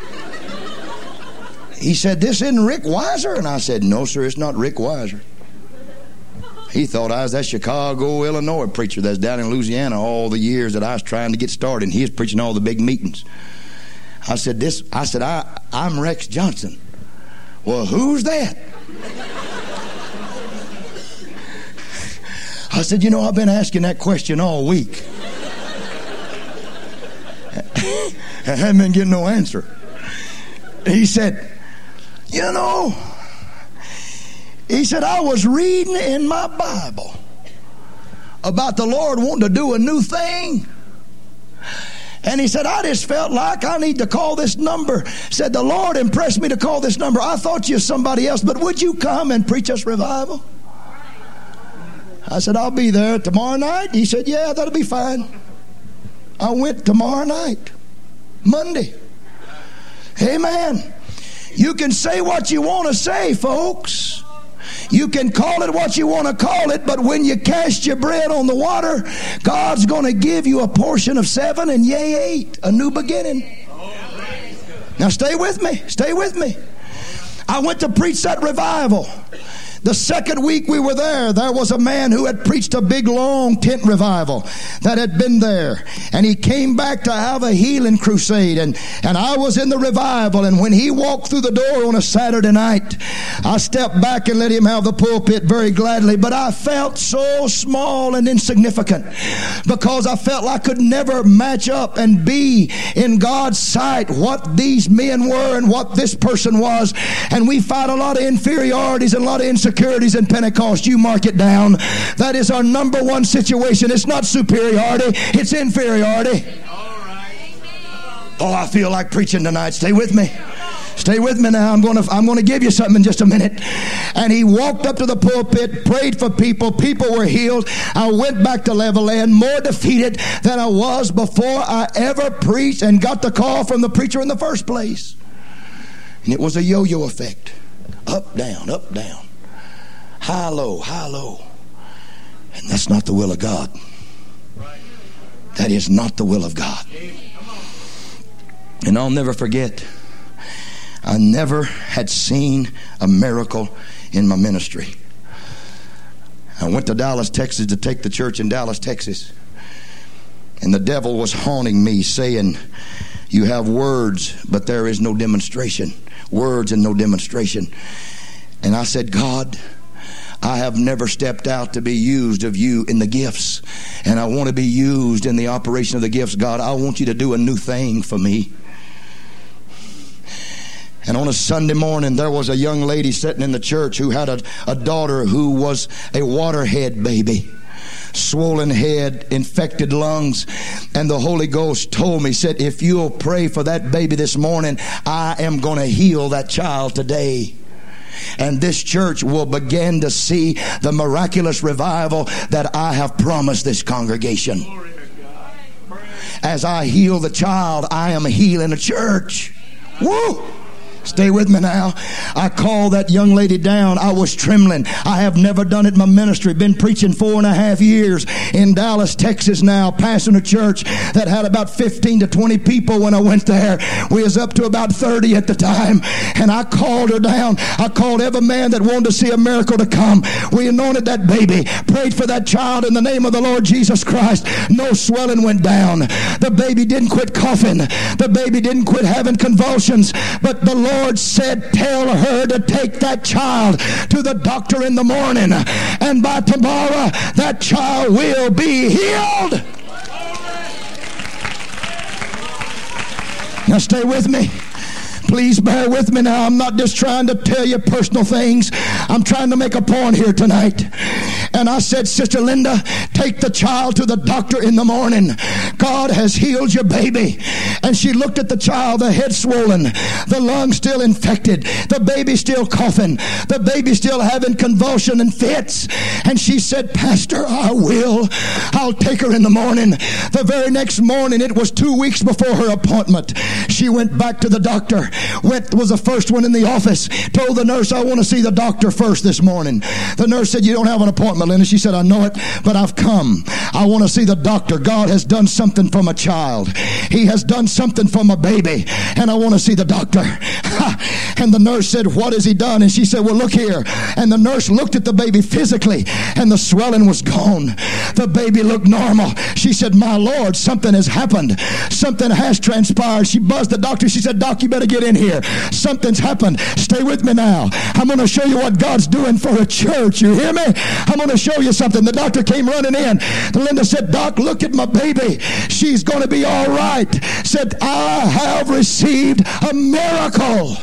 He said, this isn't Rick Weiser? And I said, no, sir, it's not Rick Weiser. He thought I was that Chicago, Illinois preacher that's down in Louisiana all the years that I was trying to get started. And he was preaching all the big meetings. I said, this, I said, I, I'm Rex Johnson. Well, who's that? I said, you know, I've been asking that question all week. I haven't been getting no answer. He said, you know, he said, I was reading in my Bible about the Lord wanting to do a new thing. And he said, I just felt like I need to call this number. Said, the Lord impressed me to call this number. I thought you were somebody else, but would you come and preach us revival? I said, I'll be there tomorrow night. He said, yeah, that'll be fine. I went tomorrow night, Monday. Amen. You can say what you want to say, folks. You can call it what you want to call it, but when you cast your bread on the water, God's going to give you a portion of seven and yea eight, a new beginning. Now stay with me, stay with me. I went to preach that revival. The second week we were there, there was a man who had preached a big, long tent revival that had been there. And he came back to have a healing crusade. And, and I was in the revival. And when he walked through the door on a Saturday night, I stepped back and let him have the pulpit very gladly. But I felt so small and insignificant because I felt I could never match up and be in God's sight what these men were and what this person was. And we find a lot of inferiorities and a lot of insecurities. Securities in Pentecost. You mark it down. That is our number one situation. It's not superiority, it's inferiority. Oh, I feel like preaching tonight. Stay with me. Stay with me now. I'm going to I'm going to give you something in just a minute. And he walked up to the pulpit, prayed for people. People were healed. I went back to Level Land more defeated than I was before I ever preached and got the call from the preacher in the first place. And it was a yo-yo effect. Up, down, up, down. High, low, high, low. And that's not the will of God. That is not the will of God. And I'll never forget, I never had seen a miracle in my ministry. I went to Dallas, Texas to take the church in Dallas, Texas. And the devil was haunting me saying, you have words, but there is no demonstration. Words and no demonstration. And I said, God, I have never stepped out to be used of you in the gifts. And I want to be used in the operation of the gifts. God, I want you to do a new thing for me. And on a Sunday morning, there was a young lady sitting in the church who had a, a daughter who was a waterhead baby. Swollen head, infected lungs. And the Holy Ghost told me, said, if you'll pray for that baby this morning, I am going to heal that child today. And this church will begin to see the miraculous revival that I have promised this congregation. As I heal the child, I am healing a church. Woo! Stay with me now. I called that young lady down. I was trembling. I have never done it in my ministry. Been preaching four and a half years in Dallas, Texas now, pastoring a church that had about fifteen to twenty people when I went there. We was up to about thirty at the time. And I called her down. I called every man that wanted to see a miracle to come. We anointed that baby, prayed for that child in the name of the Lord Jesus Christ. No swelling went down. The baby didn't quit coughing. The baby didn't quit having convulsions. But the Lord Lord said, tell her to take that child to the doctor in the morning, and by tomorrow that child will be healed. Now stay with me. Please bear with me now. I'm not just trying to tell you personal things. I'm trying to make a point here tonight. And I said, Sister Linda, take the child to the doctor in the morning. God has healed your baby. And she looked at the child, the head swollen, the lungs still infected, the baby still coughing, the baby still having convulsion and fits. And she said, Pastor, I will. I'll take her in the morning. The very next morning, it was two weeks before her appointment, she went back to the doctor. Went, was the first one in the office, told the nurse, I want to see the doctor first this morning. The nurse said, you don't have an appointment, Linda. She said, I know it, but I've come. I want to see the doctor. God has done something for my child. He has done something for my baby, and I want to see the doctor. And the nurse said, what has he done? And she said, well, look here. And the nurse looked at the baby physically, and the swelling was gone. The baby looked normal. She said, my Lord, something has happened. Something has transpired. She buzzed the doctor. She said, Doc, you better get in here. Something's happened. Stay with me now. I'm going to show you what God's doing for a church. You hear me? I'm going to show you something. The doctor came running in. Linda said, Doc, look at my baby. She's going to be all right. Said, I have received a miracle.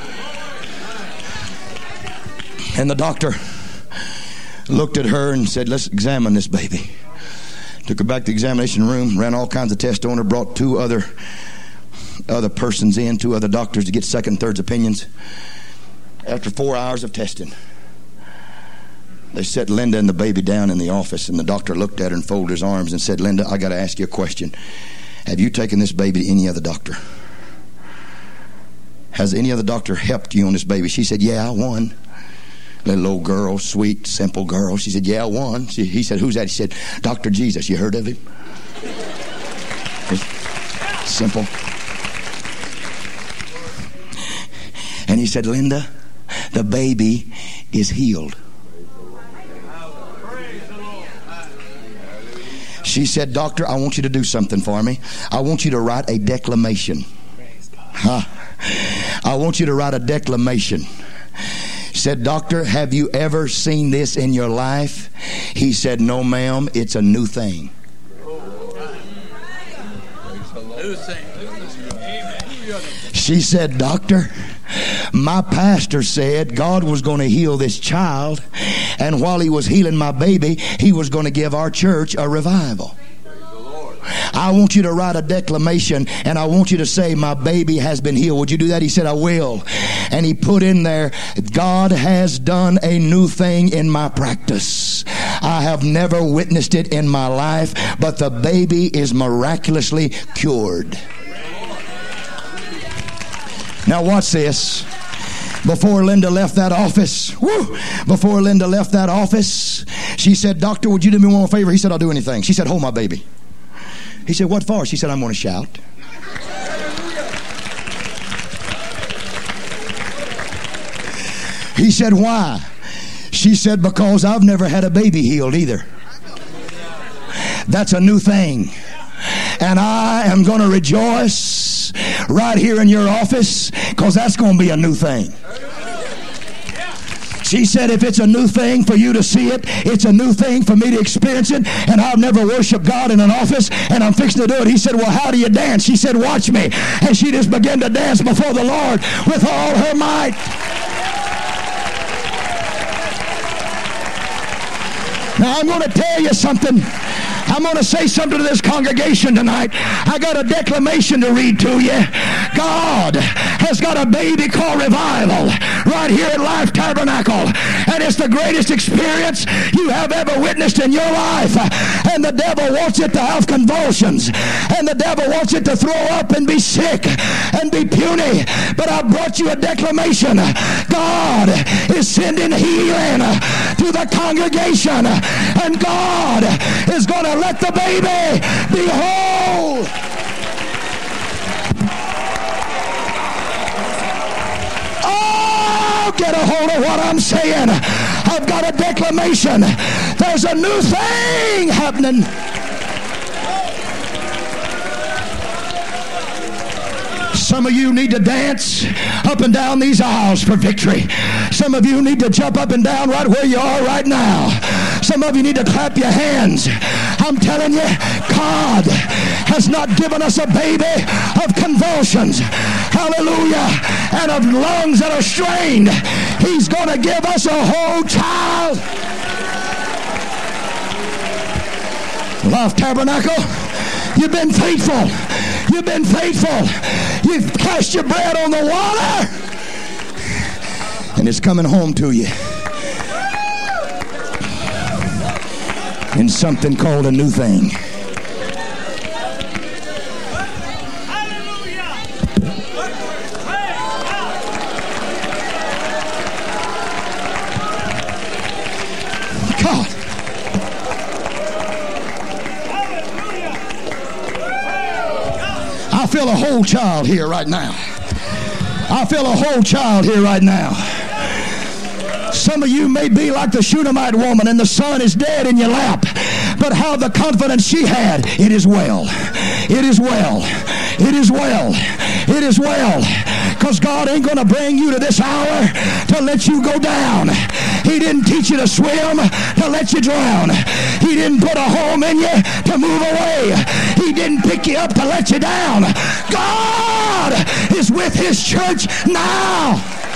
And the doctor looked at her and said, let's examine this baby. Took her back to the examination room, ran all kinds of tests on her, brought two other other persons in, two other doctors to get second and third opinions. After four hours of testing, they set Linda and the baby down in the office, and the doctor looked at her and folded his arms and said, Linda, I got to ask you a question. Have you taken this baby to any other doctor? Has any other doctor helped you on this baby? She said, yeah, one. Little old girl, sweet, simple girl. She said, yeah, one. She, he said, who's that? She said, Doctor Jesus. You heard of him? It's simple. And he said, Linda, the baby is healed. She said, Doctor, I want you to do something for me. I want you to write a declamation. Huh? I want you to write a declamation. She said, Doctor, have you ever seen this in your life? He said, no, ma'am, it's a new thing. She said, Doctor, my pastor said God was going to heal this child, and while he was healing my baby, he was going to give our church a revival. I want you to write a declamation, and I want you to say, my baby has been healed. Would you do that? He said, I will. And he put in there, God has done a new thing in my practice. I have never witnessed it in my life, but the baby is miraculously cured. Now watch this. Before Linda left that office, whoo, before Linda left that office, she said, Doctor, would you do me one more favor? He said, I'll do anything. She said, hold my baby. He said, what for? She said, I'm going to shout. He said, why? She said, because I've never had a baby healed either. That's a new thing. And I am going to rejoice right here in your office, because that's going to be a new thing. She said, if it's a new thing for you to see it, it's a new thing for me to experience it, and I've never worshiped God in an office, and I'm fixing to do it. He said, well, how do you dance? She said, watch me. And she just began to dance before the Lord with all her might. Now, I'm going to tell you something. I'm going to say something to this congregation tonight. I got a declamation to read to you. God has got a baby called revival right here at Life Tabernacle. And it's the greatest experience you have ever witnessed in your life. And the devil wants it to have convulsions. And the devil wants it to throw up and be sick and be puny. But I brought you a declamation. God is sending healing to the congregation. And God is going to let the baby be whole. Oh, get a hold of what I'm saying. I've got a declamation. There's a new thing happening. Some of you need to dance up and down these aisles for victory. Some of you need to jump up and down right where you are right now. Some of you need to clap your hands. I'm telling you, God has not given us a baby of convulsions, hallelujah, and of lungs that are strained. He's going to give us a whole child. Love Tabernacle, you've been faithful. You've been faithful. You've cast your bread on the water, and it's coming home to you in something called a new thing. God. I feel a whole child here right now. I feel a whole child here right now. Some of you may be like the Shunammite woman and the son is dead in your lap. But how the confidence she had, it is well. It is well. It is well. It is well. Because God ain't going to bring you to this hour to let you go down. He didn't teach you to swim to let you drown. He didn't put a home in you to move away. He didn't pick you up to let you down. God is with his church now.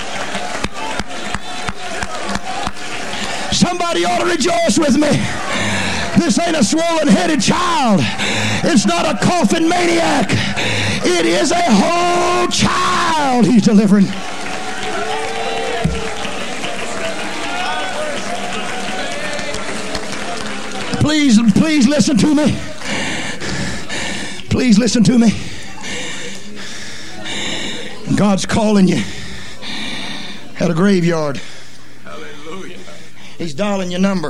Somebody ought to rejoice with me. This ain't a swollen-headed child. It's not a coughing maniac. It is a whole child he's delivering. Please, please listen to me. Please listen to me. God's calling you at a graveyard. Hallelujah. He's dialing your number.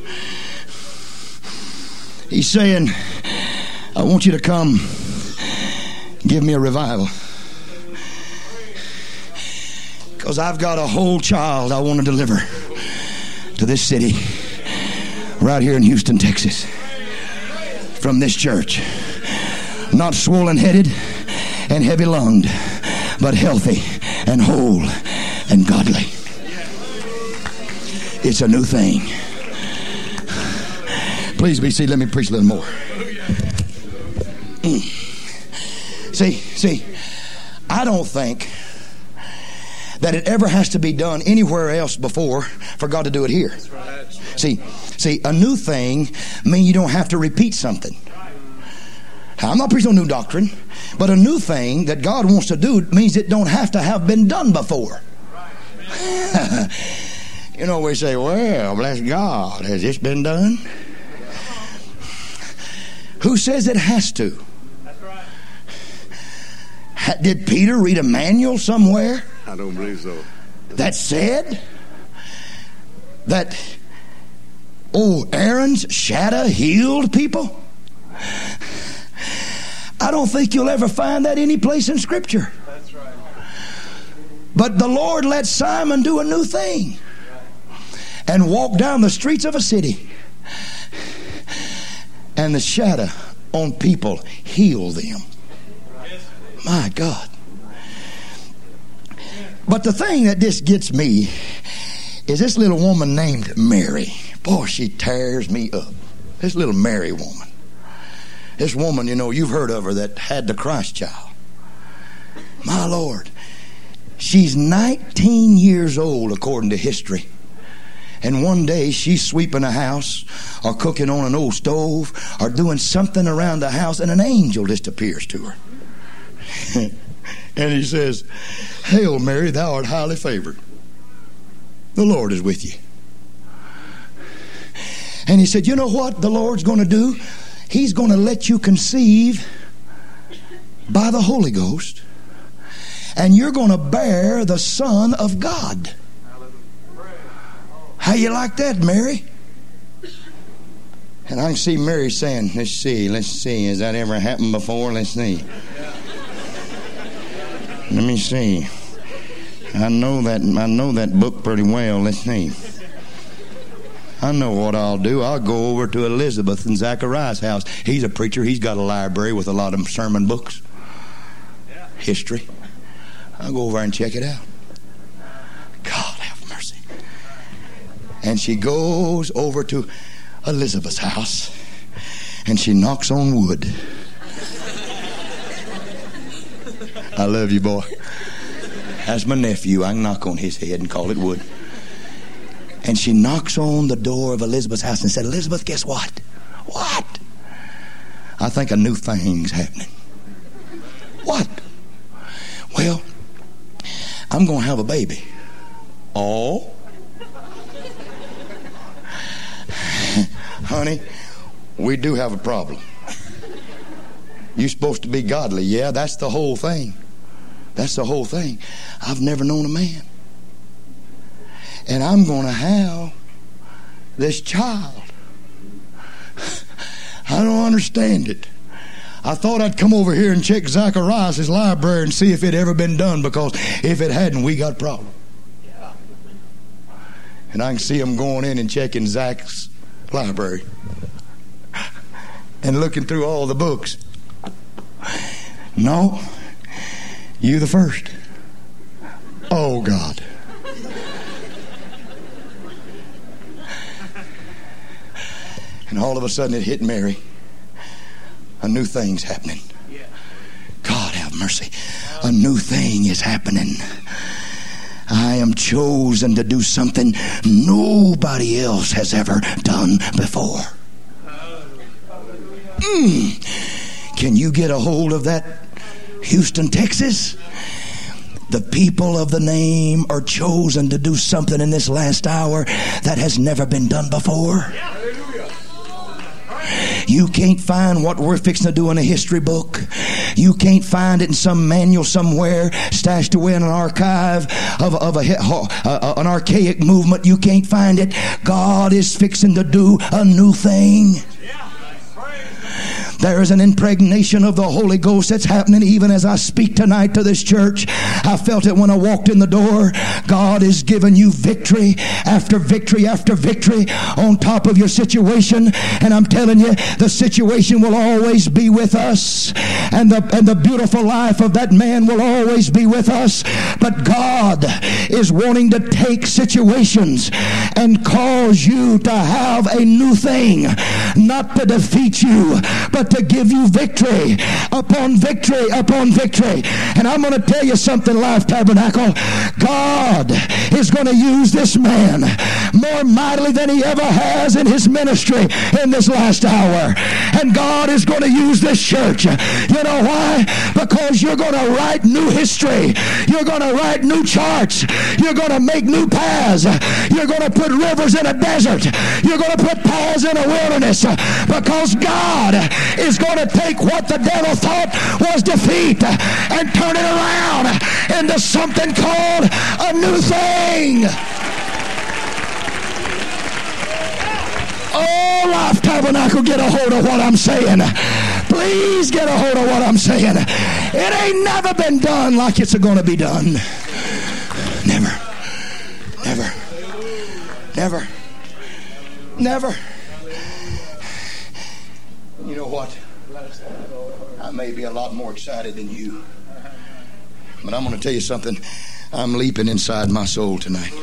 He's saying, I want you to come give me a revival. Because I've got a whole child I want to deliver to this city right here in Houston, Texas, from this church. Not swollen-headed and heavy-lunged, but healthy and whole and godly. It's a new thing. Please be seated. Let me preach a little more. Mm. See, see, I don't think that it ever has to be done anywhere else before for God to do it here. See, see, a new thing means you don't have to repeat something. I'm not preaching on new doctrine, but a new thing that God wants to do means it don't have to have been done before. You know, we say, well, bless God, has this been done? Who says it has to? That's right. Did Peter read a manual somewhere I don't believe so. that said that, oh, Aaron's shadow healed people? I don't think you'll ever find that any place in Scripture. That's right. But the Lord let Simon do a new thing and walk down the streets of a city. And the shadow on people healed them. My God. But the thing that just gets me is this little woman named Mary. Boy, she tears me up. This little Mary woman. This woman, you know, you've heard of her that had the Christ child. My Lord. She's nineteen years old according to history. And one day she's sweeping a house or cooking on an old stove or doing something around the house, and an angel just appears to her. And he says, Hail Mary, thou art highly favored. The Lord is with you. And he said, you know what the Lord's going to do? He's going to let you conceive by the Holy Ghost, and you're going to bear the Son of God. How you like that, Mary? And I can see Mary saying, let's see, let's see. Has that ever happened before? Let's see. Let me see. I know that I know that book pretty well. Let's see. I know what I'll do. I'll go over to Elizabeth and Zachariah's house. He's a preacher. He's got a library with a lot of sermon books. history. I'll go over and check it out. God have mercy. And she goes over to Elizabeth's house and she knocks on wood. I love you, boy. That's my nephew. I can knock on his head and call it wood. And she knocks on the door of Elizabeth's house and said, Elizabeth, guess what? What? I think a new thing's happening. What? Well, I'm going to have a baby. Oh? Honey, we do have a problem. You're supposed to be godly. Yeah, that's the whole thing. That's the whole thing. I've never known a man. And I'm going to have this child. I don't understand it. I thought I'd come over here and check Zacharias' library and see if it ever been done, because if it hadn't, we got a problem. And I can see him going in and checking Zach's library and looking through all the books. No, you the first. Oh, God. And all of a sudden it hit Mary. A new thing's happening. God have mercy. A new thing is happening. I am chosen to do something nobody else has ever done before. Mm. Can you get a hold of that, Houston, Texas? The people of the name are chosen to do something in this last hour that has never been done before. You can't find what we're fixing to do in a history book. You can't find it in some manual somewhere stashed away in an archive of, of a, uh, an archaic movement. You can't find it. God is fixing to do a new thing. There is an impregnation of the Holy Ghost that's happening even as I speak tonight to this church. I felt it when I walked in the door. God is giving you victory after victory after victory on top of your situation. And I'm telling you, the situation will always be with us. And the, and the beautiful life of that man will always be with us. But God is wanting to take situations and cause you to have a new thing. Not to defeat you, but to give you victory upon victory upon victory. And I'm going to tell you something, Life Tabernacle. God is going to use this man more mightily than he ever has in his ministry in this last hour. And God is going to use this church. You know why? Because you're going to write new history. You're going to write new charts. You're going to make new paths. You're going to put rivers in a desert. You're going to put paths in a wilderness. Because God is going to take what the devil thought was defeat and turn it around into something called a new thing. Oh, Life Tabernacle, get a hold of what I'm saying. Please get a hold of what I'm saying. It ain't never been done like it's going to be done. Never. Never. Never. Never. You know what? I may be a lot more excited than you. But I'm going to tell you something. I'm leaping inside my soul tonight.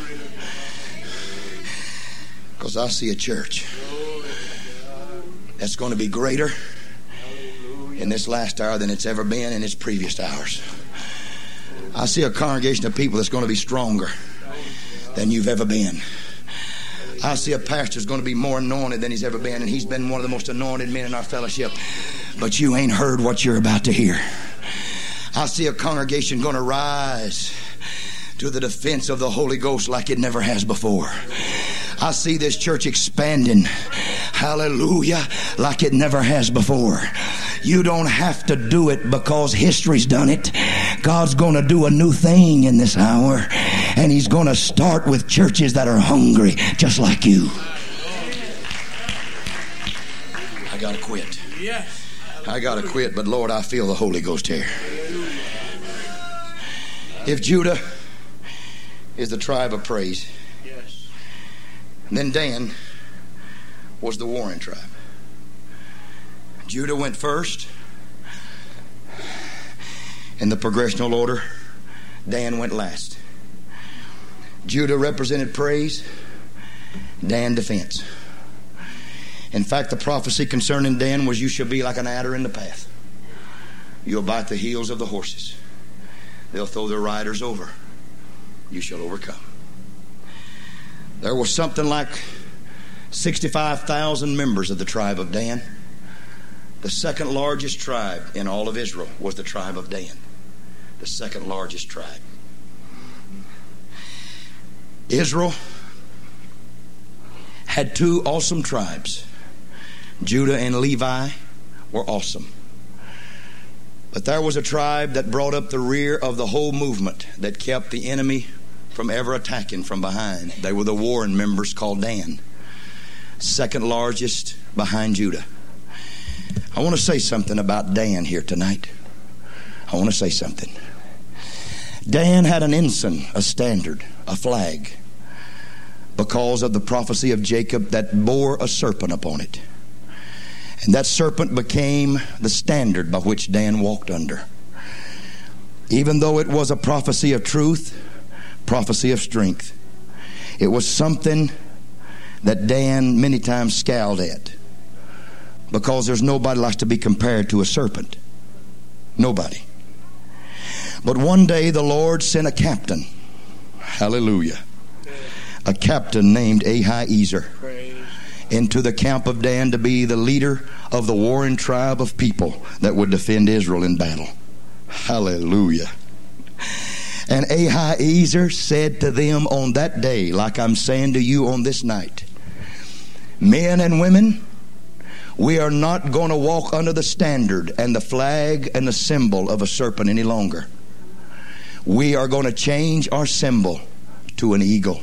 Because I see a church that's going to be greater in this last hour than it's ever been in its previous hours. I see a congregation of people that's going to be stronger than you've ever been. I see a pastor that's going to be more anointed than he's ever been, and he's been one of the most anointed men in our fellowship. But you ain't heard what you're about to hear. I see a congregation going to rise to the defense of the Holy Ghost like it never has before. I see this church expanding, hallelujah, like it never has before. You don't have to do it because history's done it. God's going to do a new thing in this hour, and he's going to start with churches that are hungry just like you. I got to quit. I got to quit, but Lord, I feel the Holy Ghost here. If Judah is the tribe of praise, then Dan was the warring tribe. Judah went first. In the progressional order, Dan went last. Judah represented praise, Dan defense. In fact, the prophecy concerning Dan was, you shall be like an adder in the path. You'll bite the heels of the horses. They'll throw their riders over. You shall overcome. There was something like sixty-five thousand members of the tribe of Dan. The second largest tribe in all of Israel was the tribe of Dan. The second largest tribe. Israel had two awesome tribes. Judah and Levi were awesome. But there was a tribe that brought up the rear of the whole movement, that kept the enemy from ever attacking from behind. They were the warring members called Dan. Second largest behind Judah. I want to say something about Dan here tonight. I want to say something. Dan had an ensign, a standard, a flag, because of the prophecy of Jacob that bore a serpent upon it. And that serpent became the standard by which Dan walked under. Even though it was a prophecy of truth, prophecy of strength, it was something that Dan many times scowled at, because there's nobody likes to be compared to a serpent. Nobody. But one day the Lord sent a captain. Hallelujah. A captain named Ahiezer into the camp of Dan to be the leader of the warring tribe of people that would defend Israel in battle. Hallelujah. And Ahiezer said to them on that day, like I'm saying to you on this night, men and women, we are not going to walk under the standard and the flag and the symbol of a serpent any longer. We are going to change our symbol to an eagle.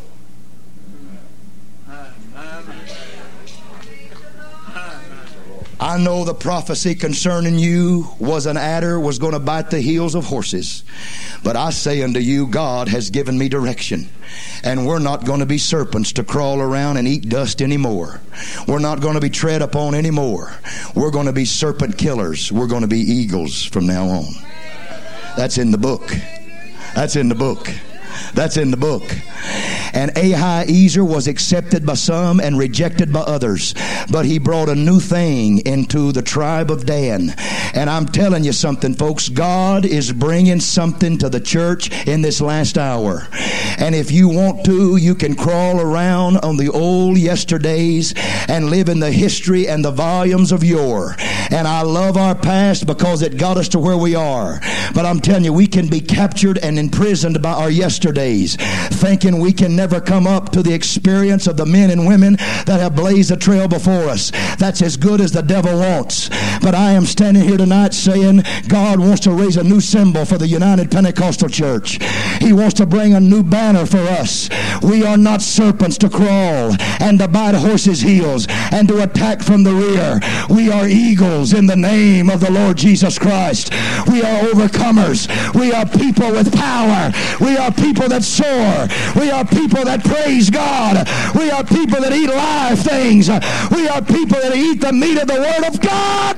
I know the prophecy concerning you was an adder was going to bite the heels of horses. But I say unto you, God has given me direction. And we're not going to be serpents to crawl around and eat dust anymore. We're not going to be tread upon anymore. We're going to be serpent killers. We're going to be eagles from now on. That's in the book. That's in the book. That's in the book. And Ahiezer was accepted by some and rejected by others. But he brought a new thing into the tribe of Dan. And I'm telling you something, folks. God is bringing something to the church in this last hour. And if you want to, you can crawl around on the old yesterdays and live in the history and the volumes of yore. And I love our past because it got us to where we are. But I'm telling you, we can be captured and imprisoned by our yesterdays, thinking we can never come up to the experience of the men and women that have blazed a trail before us. That's as good as the devil wants. But I am standing here tonight saying God wants to raise a new symbol for the United Pentecostal Church. He wants to bring a new banner for us. We are not serpents to crawl and to bite horses' heels and to attack from the rear. We are eagles in the name of the Lord Jesus Christ. We are overcomers. We are people with power. We are people that soar. We are people that praise God. We are people that eat live things. We are people that eat the meat of the Word of God.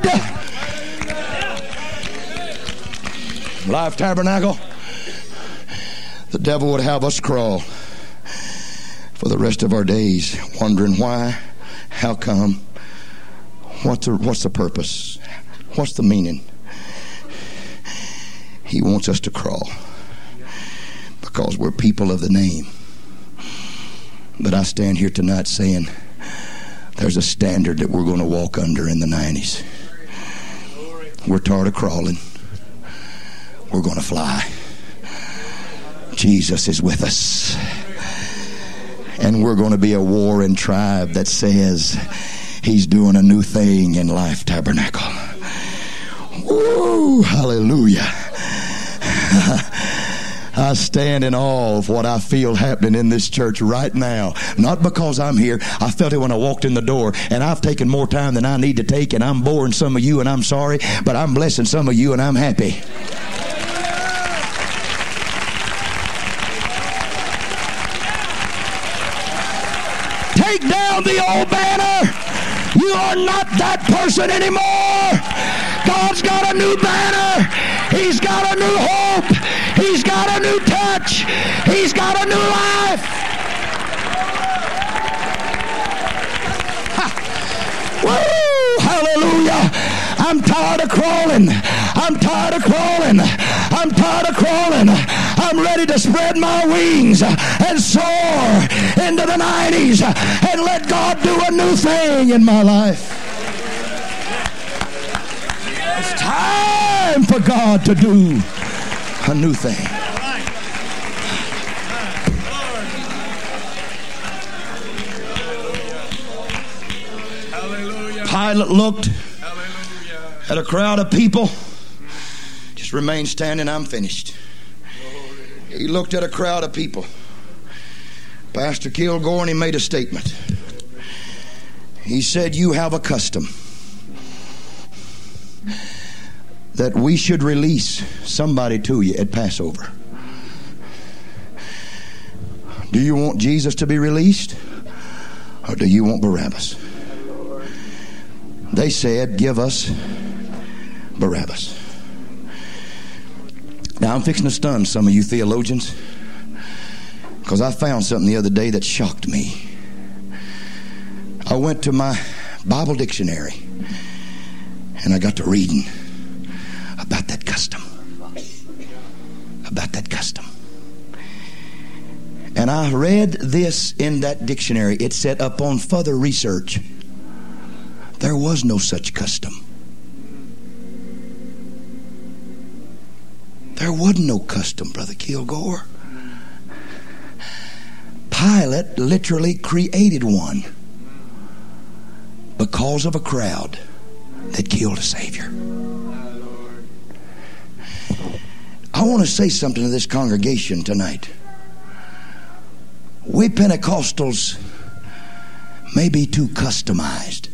Life Tabernacle, the devil would have us crawl for the rest of our days, wondering why, how come, what's the, what's the purpose, what's the meaning. He wants us to crawl because we're people of the name. But I stand here tonight saying there's a standard that we're going to walk under in the nineties. We're tired of crawling. We're going to fly. Jesus is with us. And we're going to be a warring tribe that says He's doing a new thing in Life Tabernacle. Woo! Hallelujah. I stand in awe of what I feel happening in this church right now. Not because I'm here. I felt it when I walked in the door. And I've taken more time than I need to take. And I'm boring some of you and I'm sorry. But I'm blessing some of you and I'm happy. Take down the old banner. You are not that person anymore. God's got a new banner. He's got a new horse. He's got a new touch. He's got a new life. Ha. Woo! Hallelujah. I'm tired of crawling. I'm tired of crawling. I'm tired of crawling. I'm ready to spread my wings and soar into the nineties and let God do a new thing in my life. It's time for God to do a new thing. Pilate looked at a crowd of people. Just remain standing. I'm finished. He looked at a crowd of people. Pastor Kilgore, and he made a statement. He said, you have a custom that we should release somebody to you at Passover. Do you want Jesus to be released, or do you want Barabbas? They said, give us Barabbas. Now, I'm fixing to stun some of you theologians, because I found something the other day that shocked me. I went to my Bible dictionary, and I got to reading about that custom. About that custom. And I read this in that dictionary. It said, upon further research, there was no such custom. There wasn't no custom, Brother Kilgore. Pilate literally created one because of a crowd that killed a Savior. I want to say something to this congregation tonight. We Pentecostals may be too customized.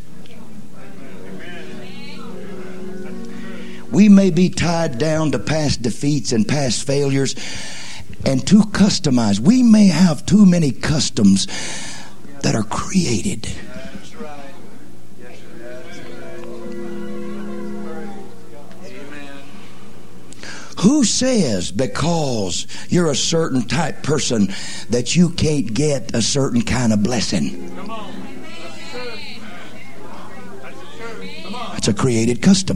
We may be tied down to past defeats and past failures and too customized. We may have too many customs that are created. That's right. Yes, that's right. Amen. Who says because you're a certain type person that you can't get a certain kind of blessing? Come on. That's true. That's true. Come on. It's a created custom.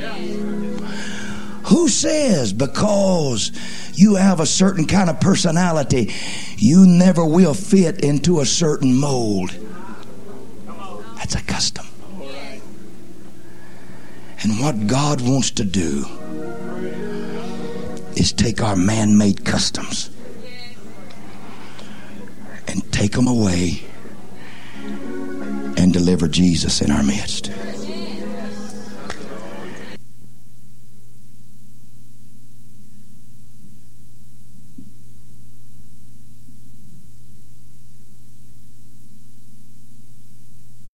Who says because you have a certain kind of personality, you never will fit into a certain mold? That's a custom. And what God wants to do is take our man-made customs and take them away and deliver Jesus in our midst.